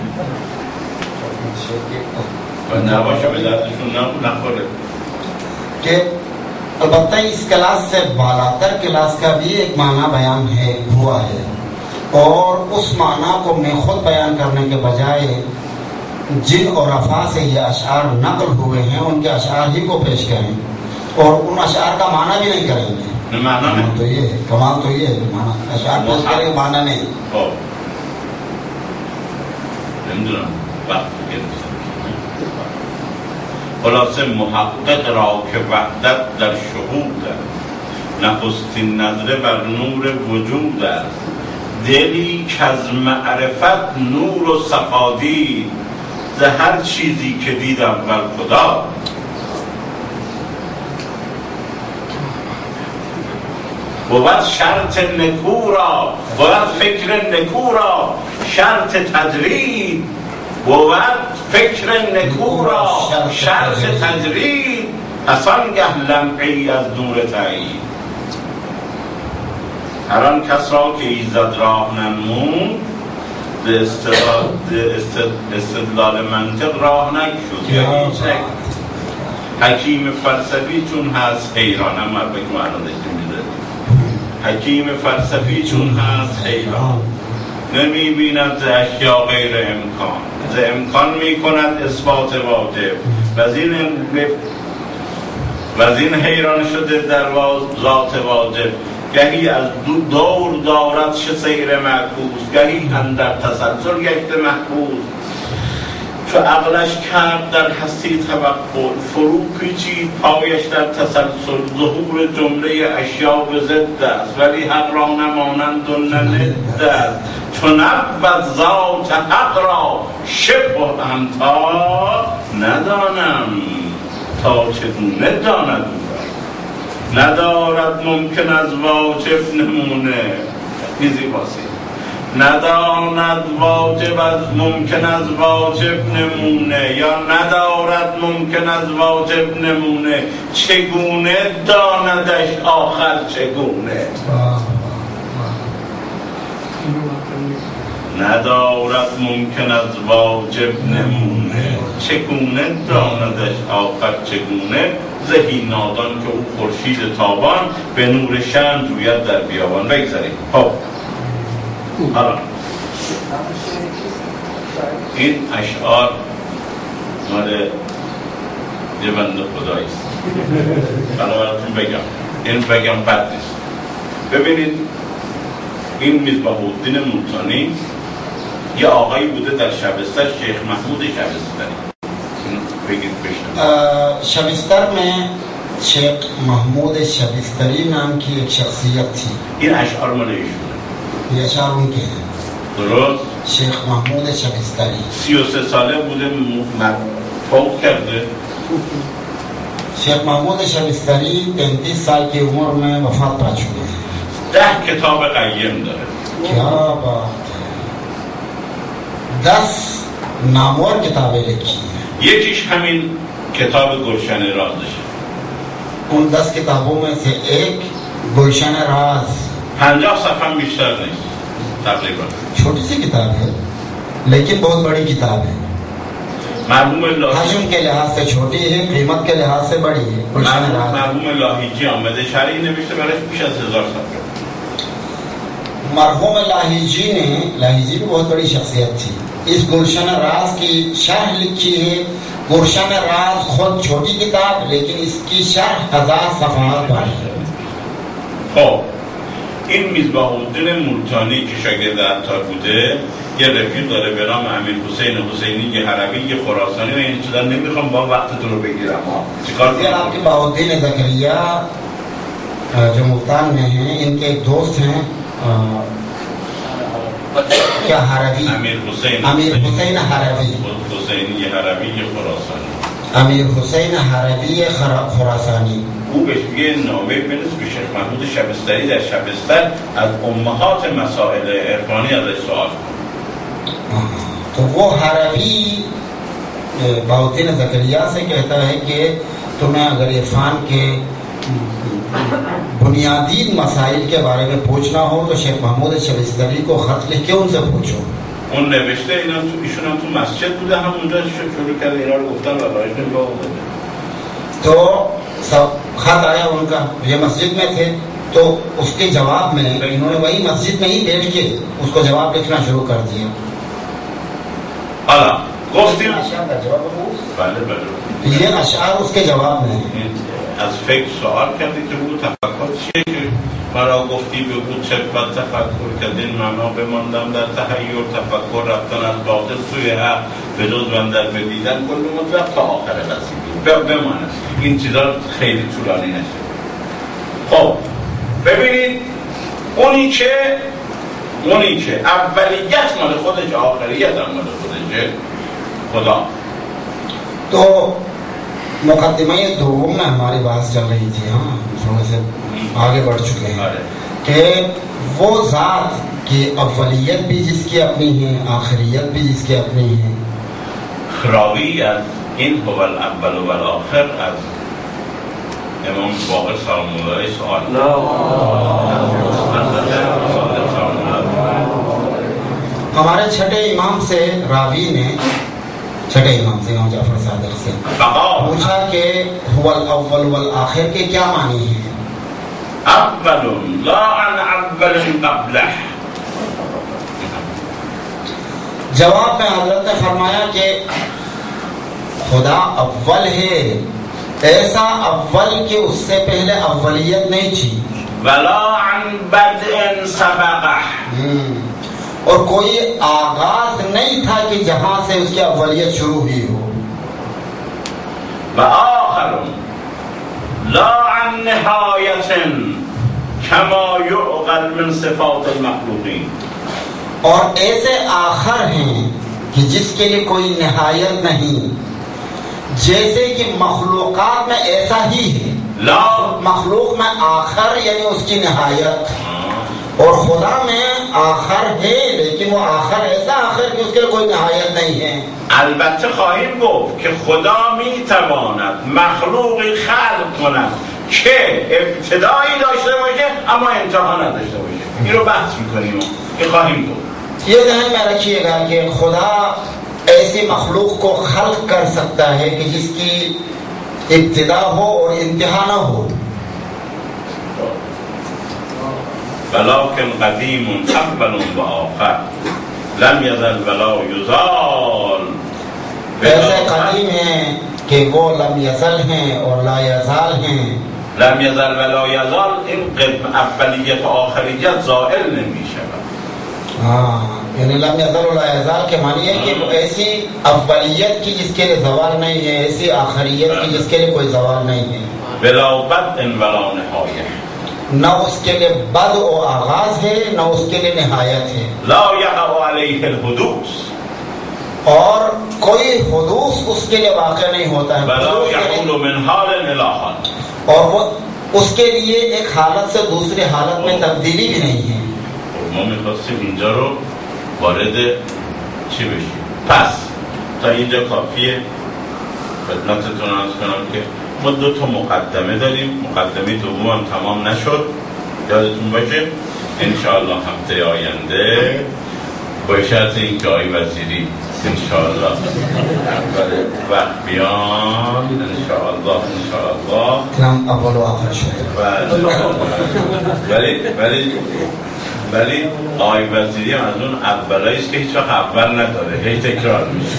و نباشه به دردشون نخوره. कि अलबत्ता इस क्लास से बालातर क्लास का भी एक माना बयान हुआ है और उस माना को मैं खुद बयान करने के बजाय जिन उरफा से ये अशआर नकल हुए हैं उनके अशआर ही को पेश करें और उन अशआर का माना भी नहीं करेंगे। माना नहीं तो ये है, कमाल तो ये है, माना अशआर पेश करेंगे, माना नहीं। خلاصه محقق را که وحدت در شهود است، نخستین نظره بر نور وجود است، دلی که از معرفت نور و صفا دید، ز هر چیزی که دید اول خدا. بود شرط نکو را، بود فکر نکو را شرط تجرید، بود فکر نکو را شرط تجرید، پس آنگه لمعی از نور تایید. هر آن کس را که ایزد راه ننمود، استدلال منطق راه نشد. حکیم فلسفی چون هست حیران، اما بگم الان داشتیم می‌داریم حکیم فلسفی چون هست حیران، نمی بیند ز اشیا غیر امکان، ز امکان می کند اثبات واجب، و از این حیران شده در ذات واجب. گهی از دور دارد سیر معکوس، گهی اندر تسلسل گشته محبوس. چو عقلش کرد در هستی توقع، فرو پیچید پایش در تسلسل. ظهور جمله اشیا به ضد است، ولی حق را نمانند و نه ند است. چو نبود ذات حق را شبه همتا، ندانم تا چگونه داند او. ندارد ممکن از واجب نمونه، ایزی باسی نداند واجب از ممکن از واجب نمونه، یا ندارد ممکن از واجب نمونه. چگونه داندش آخر چگونه؟ ندارد ممکن از واجب نمونه، چگونه داندش آخر چگونه. زهی نادان که او خورشید تابان، به نور شمس جوید در بیابان. بگذاریم خب حالا این اشعار مال یه بنده خداییست. حالا براتون بگم، این بگم بد نیست. ببینید این مصباح الدین ملتانی یه آقایی بوده در شبستر، شیخ محمود شبستری. بگید بشنم. शबिस्तर में शेख महमूद शबिस्तरी नाम की एक शख्सियत थी. این اشعار مال ایشونه. ये अशार उनके हैं. درست. शेख महमूद शबिस्तरी 33 ساله بوده، فوت کرده. शेख महमूद शबिस्तरी 33 साल की उम्र में वफात पा चुके हैं. 10 کتاب قیم داره. क्या बात है. 10 नामवर किताबें लिखी हैं. یکیش همین کتاب گلشن رازشه. उन 10 किताबों में से एक गुलशन राज. 50 صفحه بیشتر نیست تقریبا. छोटी सी किताब है लेकिन बहुत बड़ी किताब है. مرحوم हजम के लिहाज से छोटी है, कीमत के लिहाज से बड़ी है. مرحوم لاهیجی آمده شرعی نوشته براش بیش از 1000 صفحه. मरहूम लाहिजी ने, लाहिजी भी बहुत बड़ी शख्सियत थी, इस गुलशन राज की शरह लिखी है. गुलशन राज खुद छोटी किताब लेकिन इसकी शरह 1000 सफ़हात पर है. خب این مصباح الدین ملتانی که شاگرد عطار بوده، یه رفیق داره به نام امیر حسین حسینی حربی خراسانی. و این چیزا نمیخوام با وقتتون رو بگیرم. چیکار کنم؟ आपके बाउद्दीन ज़करिया जो मुल्तान में हैं, इनके एक दोस्त हैं क्या हरवी, امیر حسین हरवी, حسینی حربی خراسانی. امیر حسین حربی خراسانی. او بهش میگه نامه بنویس به شیخ محمود شبستری در شبستر، از امهات مسائل عرفانی ازش سوال کن. तो वो हरवी बाउद्दीन ज़करिया से कहता है कि तुम्हें अगर इरफान के बुनियादी मसाइल के बारे में पूछना हो तो शेख महमूद शबिस्तरी को खत लिख के उनसे पूछो. اون نوشته ایشون هم تو مسجد بوده، همونجا شروع کرده اینا رو گفتن و راجع به तो सब खत आया उनका, ये मस्जिद में थे तो उसके जवाब में इन्होंने वही मस्जिद में ही बैठ के उसको जवाब लिखना शुरू कर दिया. حالا گفتیم بله بله یه اشعار उसके जवाब में از فکر سوال کردی که بگو تفکر چیه که مرا گفتی بگو چقدر تفکر کردین معنا بماندم در تحیر تفکر رفتن از باطل سوی حق به جز بندر بدیدن کل مطلب تا آخر رسیدیم بمانه این چیزا خیلی طولانی نشه. خب ببینید اونی که اولیت مال خودش آخریت هم مال خودشه خدا. तो मुकद्दमा ये दोम में हमारी बात चल रही थी, हाँ थोड़े से आगे बढ़ चुके हैं कि वो ज़ात की अव्वलियत भी जिसकी अपनी है, आखिरियत भी जिसकी अपनी है. रावी इन हुवल अव्वल वल आखिर از امام باقر سلام الله علیه سوال हमारे छठे इमाम से रावी ने छठे इमाम से इमाम जाफर सादिक से पूछा कि हुवल अव्वल वल आखिर के क्या मानी है. अव्वल ला अन अव्वल क़ब्लह. जवाब में हजरत ने फरमाया कि खुदा अव्वल है, ऐसा अव्वल के उससे पहले अव्वलियत नहीं थी. वला अन बदअन सबक़ह. और कोई आगाज नहीं था कि जहां से उसकी अव्वलियत शुरू हुई हो. वआखिर ला अन निहायतन कमा युक़ल मिन सिफ़ात अल-मख़लूक़ीन. और ऐसे आखिर हैं कि जिसके लिए कोई निहायत नहीं, जैसे कि मखलूक़ात में ऐसा ही है. ला मखलूक में आखिर यानी उसकी निहायत, और खुदा में आखिर है लेकिन वो आखिर ऐसा आखिर कि उसके कोई निहायत नहीं है. البته خواهیم گفت که خدا میتواند مخلوقی خلق کند که ابتدایی داشته باشه اما انتها نداشته باشه. این رو بحث میکنیم، این خواهیم گفت. ये ध्यान में रखिएगा कि खुदा ऐसी मखलूक को खल्क कर सकता है कि जिसकी इब्तिदा हो और इंतहा न हो. ولكن قديم أول وآخر لم يزل ولا يزال. ऐसे कदीम हैं कि वो लम यज़ल हैं और ला यज़ाल हैं. لم يزل ولا يزال این اولیت و آخریت زائل نمیشه. यानी लम यज़ल और ला यज़ाल के मानी है कि ऐसी अव्वलियत की जिसके लिए ज़वाल नहीं है, ऐसी आखिरियत की जिसके लिए कोई ज़वाल नहीं है. بلا بدء ولا نهایه. न उसके लिए बद और आगाज है न उसके लिए निहायत है. لا يقع عليه الحدوث. और कोई हुदूस उसके लिए वाक़ नहीं होता है. بلا يحول من حال إلى حال. और वो उसके लिए एक हालत से दूसरी हालत में तब्दीली भी नहीं है. ما می‌خواستیم اینجا رو وارد چی بشیم. پس تا اینجا کافیه. خدمتتون عرض کنم که ما 2 تا مقدمه داریم. مقدمه دوم هم تمام نشد، یادتون باشه. انشاءالله هفته آینده با شرط اینکه آقای وزیری انشاءالله اول وقت بیان انشاءالله کلام اول و آخر شد. ولی آقای وزیری هم از اون اولایی است که هیچ وقت اول نداره، هی تکرار میشه.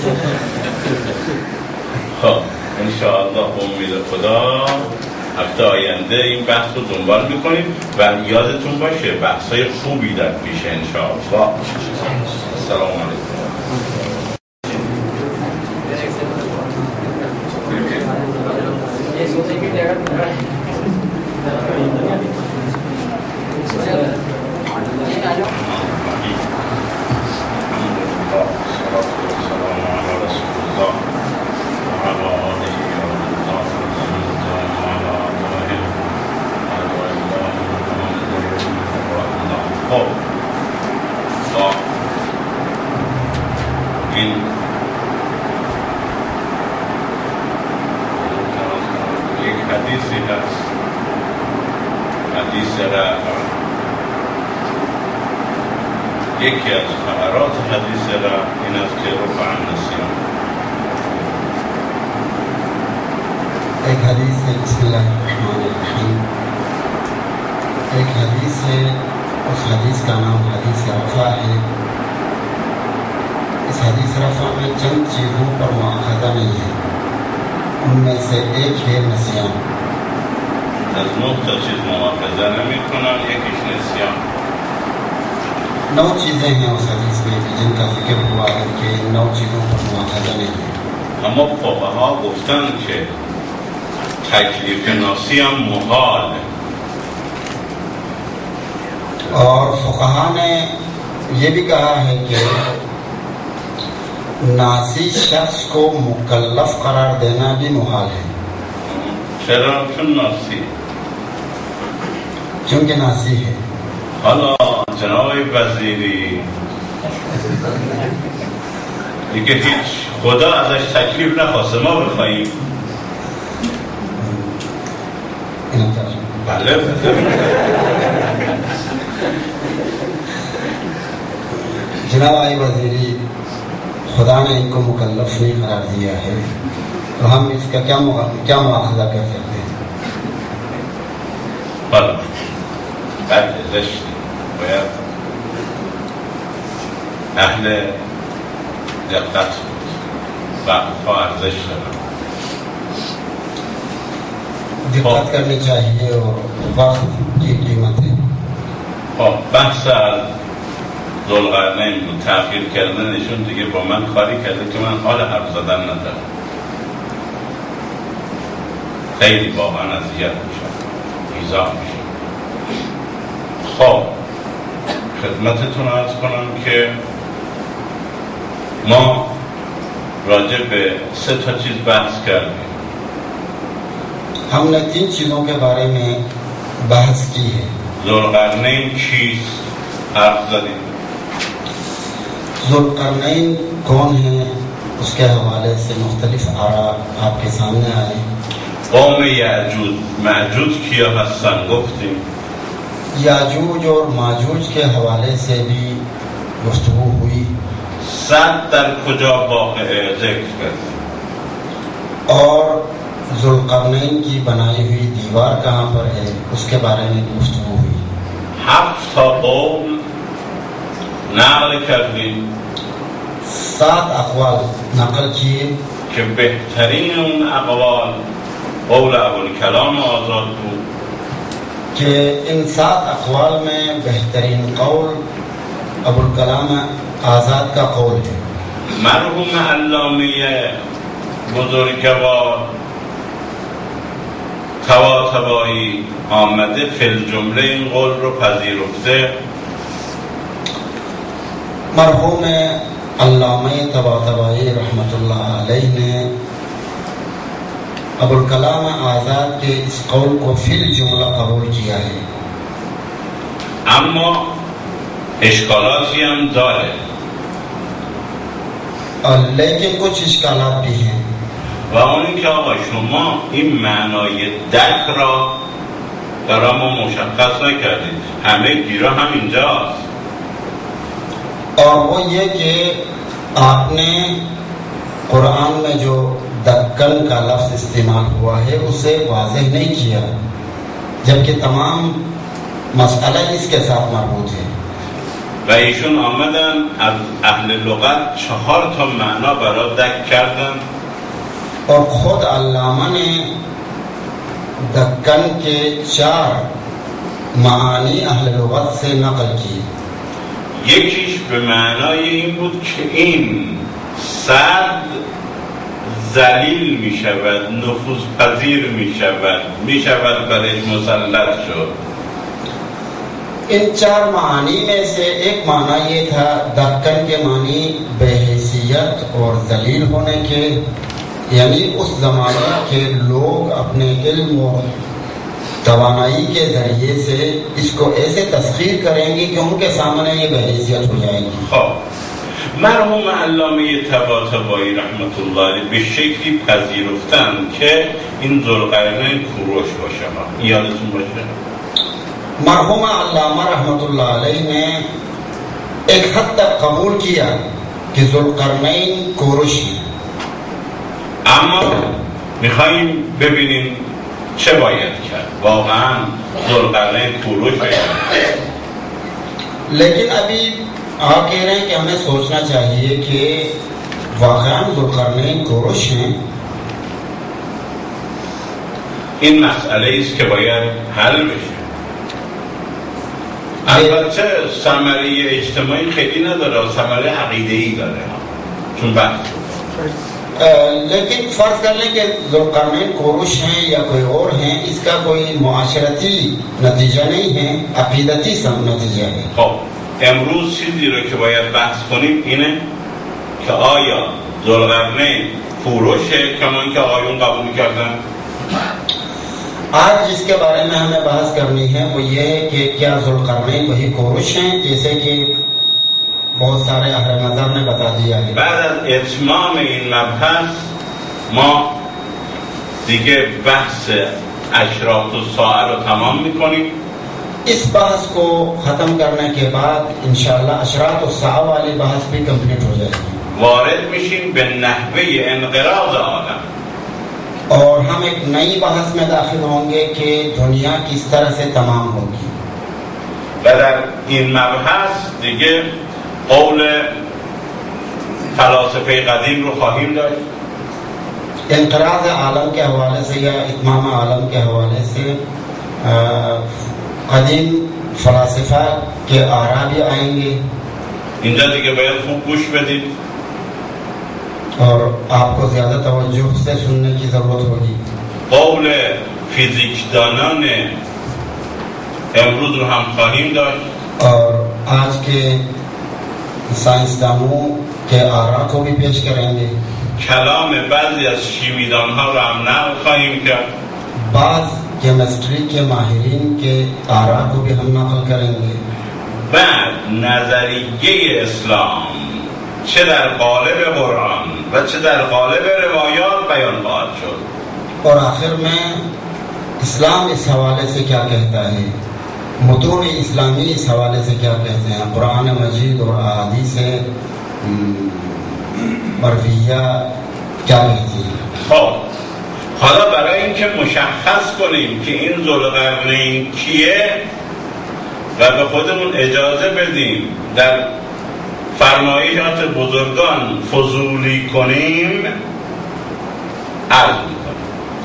خب انشاءالله امید خدا هفته آینده این بحث رو دنبال میکنیم و یادتون باشه بحثای خوبی در پیش انشاءالله. السلام علیکم. یکی از فقرات حدیث را این است که رفع النسیان. एक हदीस है बिस्मिल्लाहिर्रहमानिर्रहीम. एक हदीस है, उस हदीस का नाम हदीस रफ़ा है. इस हदीस रफ़ा में चंद चीज़ों पर मुआखज़ा नहीं है, उनमें से एक है नसियान। از 9 تا چیز مواخذه نمی‌کنن، یکیش نسیان. 9 چیزें हैं उस हदीस में कि जिनका जिक्र हुआ है कि 9 चीज़ों पर मुआखज़ा नहीं है। اما فقها گفتن که تکلیف ناسی هم محاله. और फुक़हा ने ये भी कहा है कि नासी शख्स को मुकल्लफ करार देना भी मुहाल है। چرا؟ چون ناسی. चूँकि नासी है। حالا جناب وزیری دیگه هیچ خدا ازش تکلیف نخواسته ما بخواییم. بله जनाब आई वज़ीरी, खुदा ने इनको मुकल्लफ नहीं करार दिया है, तो हम इसका क्या मुआखज़ा कर सकते हैं? بعد زشتی باید اهل دقت بود، وقتها ارزش دارن، दिक्कत करनी चाहिए और वक्त की कीमत है। خب بحث از ذوالقرنین بود، تأخیر کردنشون دیگه با من کاری کرده که من حال حرف زدن ندارم، خیلی واقعا اذیت میشم، ایذا میشم. خب خدمتتون عرض کنم که ما راجع به 3 تا چیز بحث کردیم. हमने 3 चीज़ों के बारे में बहस की है। ذوالقرنین چیست؟ حرف زدیم. ذوالقرनैन कौन है उसके हवाले से मुख्तलिफ आरा आपके सामने आए। قوم یعجوج معجوج کیا هستن گفتیم. याजूज और माजूज के हवाले से भी गुफ्तगू हुई। صد در کجا واقعه ذکر کردیم. और ज़ुल्क़रनैन की बनाई हुई दीवार कहाँ पर है उसके बारे में गुफ्तगू हुई। 7 تا قول نقل کردیم 7 अक़वाल नक़ल किए که بهترین اون اقوال قول ابوالکلام آزاد بود कि इन 7 अक़वाल में बेहतरीन कौल अबुल-कलाम आज़ाद का कौल है। مرحوم علامه بزرگوار طباطبایی آمده فی‌الجمله این قول رو پذیرفته. मरहूम अल्लामा तबातबाई रहमतुल्लाह अलैह ने अबुल कलाम आज़ाद के इस कौल को फिल जुमला कबूल किया है। اما اشکالاتی هم داره लेकिन कुछ इश्कालात भी हैं। و اون این که آقا شما این معنای دک را برای ما مشخص نکردید، همه گیرا هم اینجاست. और वो ये कि आपने कुरान में जो दक्कन का लफ्ज़ इस्तेमाल हुआ है उसे वाज़ेह नहीं किया, जबकि तमाम मसला इसके साथ मरबूत है। و ایشون آمدن از اهل لغت 4 تا معنا برای دک کردن और खुद अल्लामा ने दक्कन के 4 मानी अहल लुगत से नकल की। یکیش به معنای این بود که این صد ذلیل می شود، نفوذ پذیر می شود برش مسلط شد. इन 4 मानी में से एक माना ये था दक्कन के मानी बेहैसियत और जलील होने के, यानी उस जमाने के लोग अपने इल्म और तवानाई के जरिए से इसको ऐसे तस्खीर करेंगे कि उनके सामने ये बेहैसियत हो जाएगी। خب مرحوم علامه طباطبایی رحمت الله علیه به شکلی پذیرفتن که این ذوالقرنین کوروش باشه. یادتون باشه मरहुम अल्लामा रहमतुल्लाह अलैह ने एक हद तक कबूल किया कि ज़ुल्क़रनैन कोरुश है। اما میخواییم ببینیم چه باید کرد. واقعا ذوالقرنین کوروش باشه. लेकिन अभी आप कह रहे हैं कि हमें सोचना चाहिए कि वाक़अन ज़ुल्क़रनैन कुरैश हैं। این مسئله است که باید حل بشه. البته ثمره اجتماعی خیلی نداره، ثمره عقیده‌ای داره، چون بحث लेकिन फर्ज कर लें कि ज़ुल्क़रनैन कुरैश हैं या कोई और हैं, इसका कोई मुआशरती नतीजा नहीं है, अक़ीदती नतीजा है। خب امروز چیزی رو که باید بحث کنیم اینه که آیا ذوالقرنین کوروشه کمان که آیون قبول کردن؟ आज जिसके बारे में हमें बहस करनी है वो ये है कि क्या ज़ुल्क़रनैन वही कुरैश हैं जैसे कि बहुत सारे अहले नज़र ने बता दिया है। بعد از اتمام این مبحث ما دیگه بحث اشراط الساعه رو تمام میکنیم. इस बहस को ख़त्म करने के बाद इंशाअल्लाह अशरात अस्साअ वाली बहस भी कंप्लीट हो जाएगी। وارد میشیم به نحوه انقراض عالم और हम एक नई बहस में दाखिल होंगे कि दुनिया किस तरह से तमाम होगी। و در این مبحث دیگه قول فلاسفه قدیم رو خواهیم داشت. इंक़राज़ आलम के हवाले से या इत्माम आलम के हवाले से कदीम फलासफा के आरा भी आएंगे। اینجا دیگه باید خوب گوش بدید और आपको ज़्यादा तवज्जुह से सुनने की ज़रूरत होगी। قول فیزیکدانان امروز رو هم خواهیم داشت और आज के साइंसदानों के आरा को भी पेश करेंगे। کلام بعضی از شیمیدانها رو هم نقل خواهیم کرد. بعض केमिस्ट्री के माहिरीन के आरा को भी हम नकल करेंगे। بعد نظریه اسلام چه در قالب قرآن و چه در قالب روایات بیان خواهد شد. और आखिर में इस्लाम इस हवाले से क्या कहता है, मुतून इस्लामी इस हवाले से क्या कहते हैं, कुरान मजीद और अहादीस मरविया क्या कहती है। خب حالا برای اینکه مشخص کنیم که این ذوالقرنین کیه و به خودمون اجازه بدیم در فرمایشات بزرگان فضولی کنیم عرض میکنیم.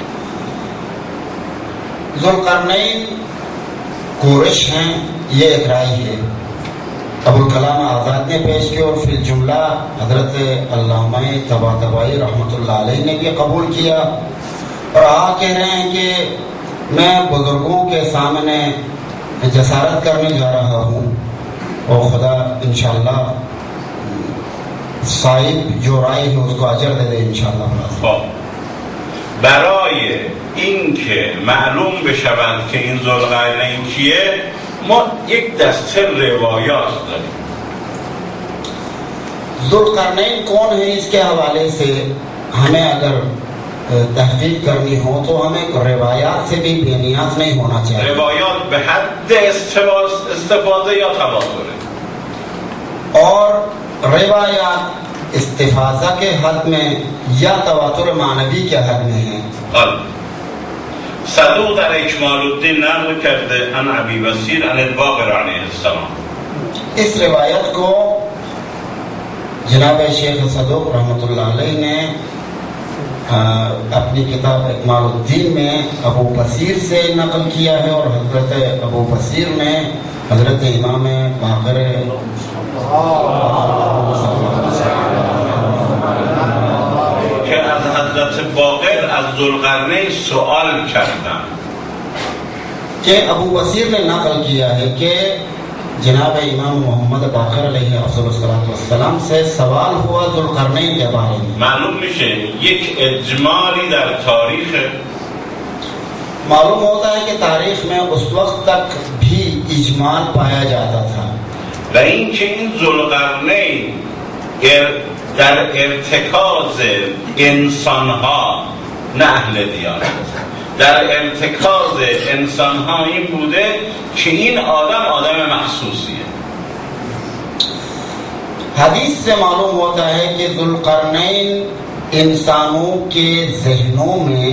ज़ुल्क़रनैन कुरैश हैं, ये एक राय है अबुल कलाम आज़ाद ने पेश की और फिर जुमला हज़रत अल्लामा तबातबाई रहमतुल्लाह अलैह ने भी कबूल किया। और आप कह रहे हैं कि मैं बुजुर्गों के सामने जसारत करने जा रहा हूँ और खुदा इंशाअल्लाह साहिब जो राय है उसको अजर दे दे इंशाअल्लाह। برای اینکه معلوم بشود که این ذوالقرنین کیه ما یک دسته روایات داریم. ज़ुल्क़रनैन कौन है इसके हवाले से हमें अगर तहकीक करनी हो तो हमें रिवायात से भी बेनियाज नहीं होना चाहिए। روایات به حد استفاده یا تواتره और रिवायात इस्तिफाजा के हद में या तवातुर मानवी के हद में है। صدوق در اکمال الدین نقل کرده عن ابی بصیر عن الباقر علیه السلام. इस रिवायत को जनाब शेख सदूक रहमतुल्लाह अलैह ने अपनी किताब इकमाल उद्दीन में अबू बसीर से नकल किया है और हजरत अबू बसीर ने हजरत इमाम बाक़र که از حضرت باقر از ذوالقرنین سوال کردن कि अबू बसीर ने नकल किया है कि जनाब इमाम मोहम्मद बाक़र अलैहिस्सलाम से सवाल हुआ ज़ुल्क़रनैन के बारे में। معلوم میشه یک اجمالی در تاریخ मालूम होता है कि तारीख में उस वक्त तक भी इजमाल पाया जाता था و اینکه این ذوالقرنین در ارتکاز انسانها نه اهل دیانت در ارتکاز انسانها این بوده که این آدم مخصوصیه. हदीस से मालूम होता है कि ज़ुल्क़रनैन इंसानों के जहनों में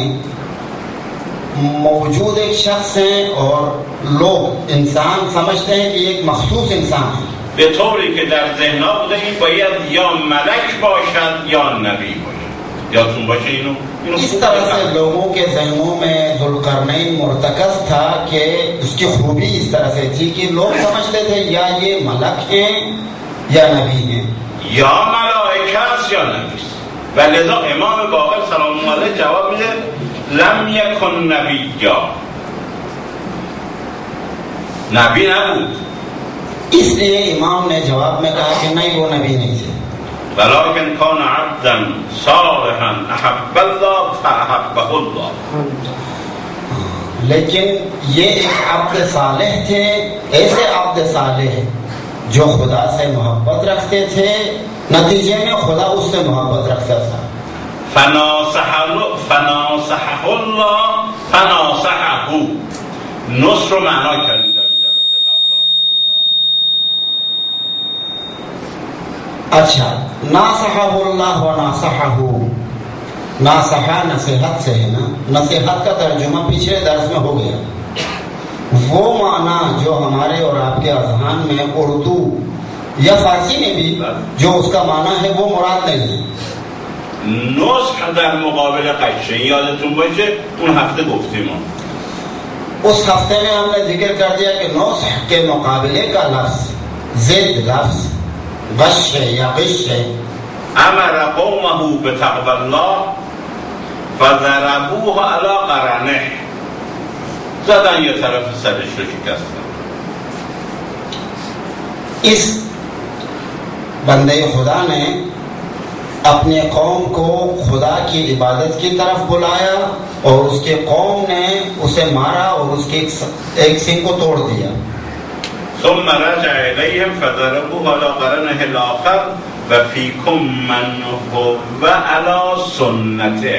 मौजूद एक शख्स हैं और लोग इंसान समझते हैं कि एक मखसूस इंसान है। به طوری که در ذهنها بوده این باید یا ملک باشد یا نبی باشد. یادتون باشه اینو इस तरह से लोगों के जहनों में जुल्करनैन मुर्तकज़ था कि उसकी खूबी इस तरह से थी कि लोग समझते थे या ये मलक हैं या नबी हैं, या मलाइका است या नबी. و لذا امام باقر سلام الله علیه جواب میده لم یکن نبیا، نبی نبود. इसलिए इमाम ने जवाब में कहा कि नहीं, वो नबी नहीं थे. ولكن كان عبدا صالحا احب الله فاحبه الله. लेकिन ये एक अब्द सालेह थे, ऐसे अब्द सालेह जो खुदा से मोहब्बत रखते थे, नतीजे में खुदा उससे मोहब्बत रखता था. فناصحه الله فناصحه. نصر رو معنا کردیم در جلسه قبل. अच्छा, नासहहुल्लाह व नासहहु. नासहा नसीहत से है ना, नसीहत का तर्जुमा पिछले दर्स में हो गया. वो माना जो हमारे और आपके अज़हान में उर्दू या फारसी में भी जो उसका माना है वो मुराद नहीं है. نصح در مقابل قشه یادتون باشه اون هفته گفتیم. उस हफ्ते में हमने जिक्र कर दिया कि नौसह के मुकाबले का लफ्ज जिद लफ्ज गश है या गिश है. امر قومه بتقوى الله فضربوه على قرنه. زدن یه طرف سرش رو شکستن. इस बंदे खुदा ने अपने कौम को खुदा की इबादत की तरफ बुलाया और उसके कौम ने उसे मारा और उसके एक सिंग को तोड़ दिया. ثم رجع إليهم فضربوه على قرنه الآخر وفيكم من هو على سنته.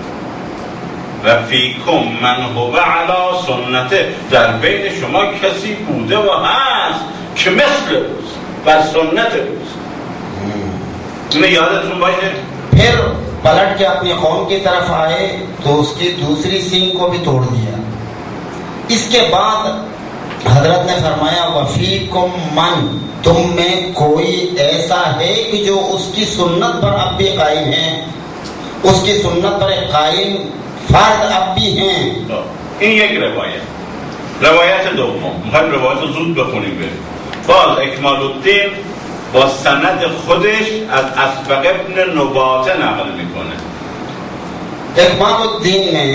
وفيكم من هو على سنته. در بین شما کسی بوده و هست که مثل اوست بر سنت اوست. तुम्हें यादतून बाजे. फिर पलट के अपनी कौम की तरफ आए तो उसकी दूसरी सींग को भी तोड़ दिया. इसके बाद हजरत ने फरमाया वफीकुम मन, तुम में कोई ऐसा है कि जो उसकी सुन्नत पर अब भी कायम है, उसकी सुन्नत पर एक कायम फर्द अब भी हैं. این یک روایت دوم میخوایم روایت رو زود بخونیم. باز اکمال الدین با سند خودش از اسبق ابن نباته نقل میکنه. اکمال الدین نے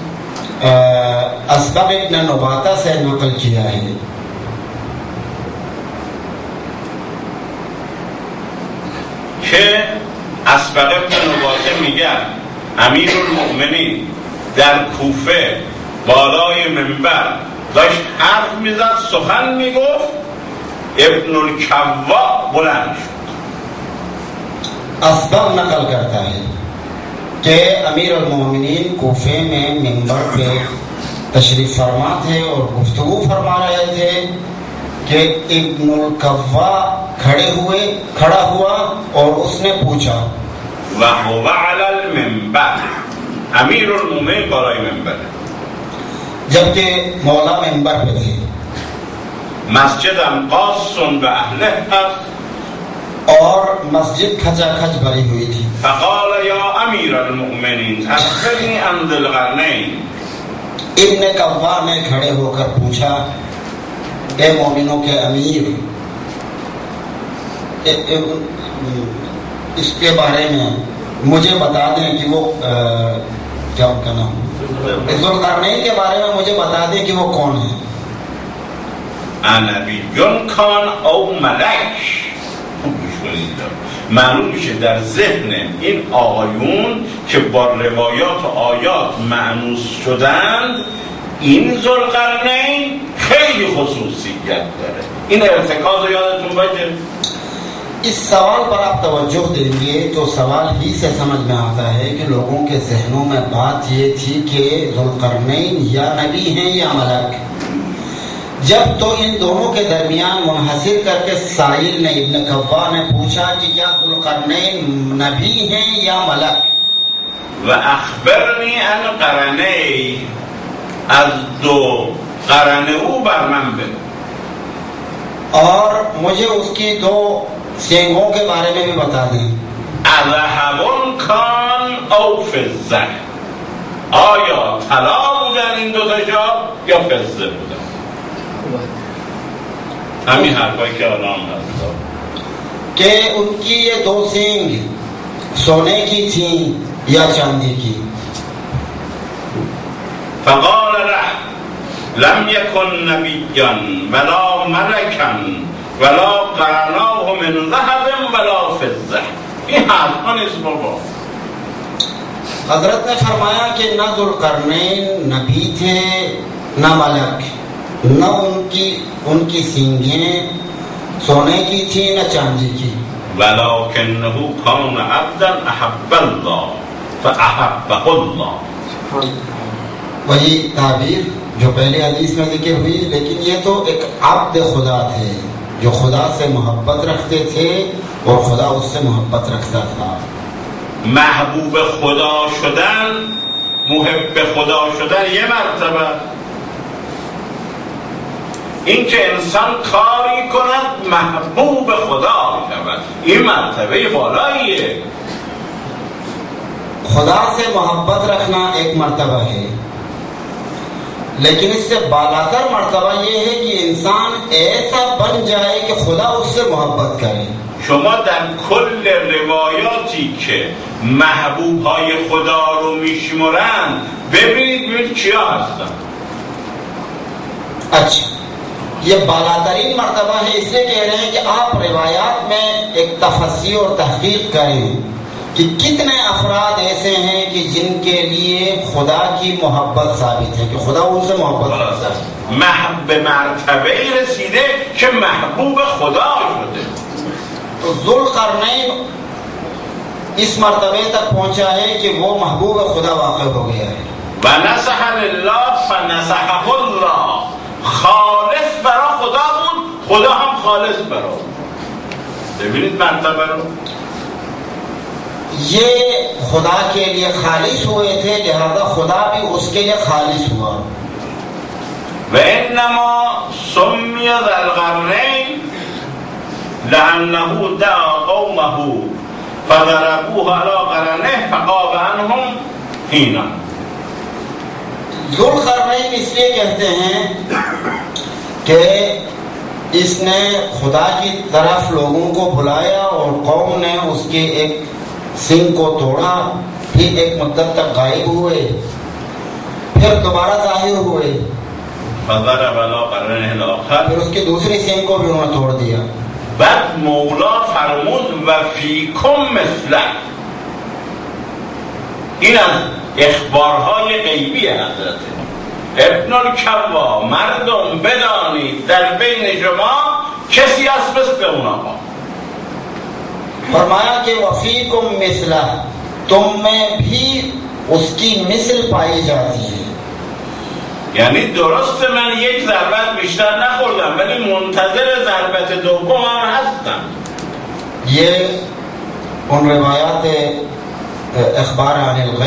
اسبق ابن نباته سے نقل کیا ہے که اسبق ابن نباته میگن امیرالمؤمنین در کوفه بالای منبر داشت حرف میزد، سخن میگفت، ابن الکوا بلند شد. اسبق नकल करता है कि अमीर अल-मोमिनीन कोफे में मिंबर पे तशरीफ फरमा थे और गुफ्तगू फरमा रहे थे कि इब्नुल कव्वा खड़ा हुआ और उसने पूछा वहुव अलल मिंबर. अमीर अल-मोमिनीन بالای منبر जबकि मौला मिंबर पे थे. مسجدم قاص به اهله هست और मस्जिद खचाखच भरी हुई थी. فقال या امیر المؤمنین اخبرنی عن ذی القرنین. इब्न कव्वा ने खड़े होकर पूछा ए मोमिनों के अमीर, इसके बारे में मुझे बता दें कि वो क्या उनका नाम, ज़ुल्करनैन के बारे में मुझे बता दें कि वो कौन है. نبیون کان او ملک. خوب گوش کنید، معلوم میشه در ذهن این آقایون که با روایات و آیات مانوس شدند این ذوالقرنین خیلی خصوصیت داره. این ارتکاز رو یادتون باشه. इस सवाल पर आप तवज्जो देंगे तो सवाल ही से समझ में आता है कि लोगों के जहनों में बात ये थी कि ज़ुल्करनैन या नबी हैं या मलक. जब तो इन दोनों के दरमियान मुनहसिर करके साइल ने इब्न कव्वा ने पूछा कि क्या ज़ुल्करनैन नबी हैं या मलक. و اخبرنی عن قرنی. از دو قرنه او بر من بگو. और मुझे उसकी 2 सींगों के बारे में भी बता दें। ذهب کان او فضه، آیا طلا بودن این 2 تا جا یا فضه بودن؟ همین حرفایی که الان هست کہ ان کی یہ 2 سینگ سونے کی تھیں یا چاندی کی؟ فقال له لم يكن نبيا ولا ملكا ولا قرناه من ذهب ولا فضه. این حرفا نیست بابا. حضرت نے فرمایا کہ نہ ذوالقرنین نبی تھے نہ ملک، نہ ان کی سینگیں سونے کی تھی نہ چاندی کی. ولكنه كان عبدا احب الله فاحبه الله. وہی تعبیر جو پہلے حدیث میں ذکر ہوئی، لیکن یہ تو ایک عبد خدا تھے جو خدا سے محبت رکھتے تھے اور خدا اس سے محبت رکھتا تھا. محبوب خدا شدن، محب خدا شدن یه مرتبه، این که انسان کاری کند محبوب خدا شود این مرتبه بالاییه. خدا سے محبت رکھنا ایک مرتبہ ہے، لیکن اس سے بالاتر مرتبہ یہ ہے کہ انسان ایسا بن جائے کہ خدا اس سے محبت کرے. شما در کل روایاتی که محبوب های خدا رو میشمرن ببینید کیا هستن. اچھا، یہ بالاترین مرتبہ ہے، اس لیے کہہ رہے ہیں کہ آپ روایات میں ایک تفسیر اور تحقیق کریں کہ کتنے افراد ایسے ہیں کہ جن کے لیے خدا کی محبت ثابت ہے، کہ خدا ان سے محبت کرتا ہے. محب مرتبه رسیده که محبوب خدا شده. تو ذوالقرنین اس مرتبے تک پہنچا ہے کہ وہ محبوب خدا واقع ہو گیا ہے. ونصح لله فنصحه الله. خالص برا خدا بود، خدا هم خالص برا بود. ببینید مرتبه رو. یہ خدا کے لیے خالص ہوئے تھے، لہذا خدا بھی اس کے لیے خالص ہوا. وإنما سمي ذا القرنين لأنه دعا قومه فضربوه على قرنه فغاب عنهم حينا. ذوالقرنین اس لیے کہتے ہیں کہ اس نے خدا کی طرف لوگوں کو بلایا اور قوم نے اس کے ایک سنگ کو توڑا، پھر ایک مدت تک غائب ہوئے، پھر دوبارہ ظاہر ہوئے، فضرب على قرنه الآخر. پھر اس کی دوسری سنگ کو بھی انہوں نے توڑ دیا. بعد مولا فرمود و فیکم مثله. این از اخبارهای غیبی حضرته. ابن الکوا مردم بدانید در بین شما کسی هست مثل اونها. فرمایا کہ وفیکم مثلہ، تم میں بھی اس کی مثل پائی جاتی ہے. یعنی درسته من یک ضربت بیشتر نخوردم ولی منتظر ضربت دوم هم هستم. یہ ان روایات اخبار عن الغیب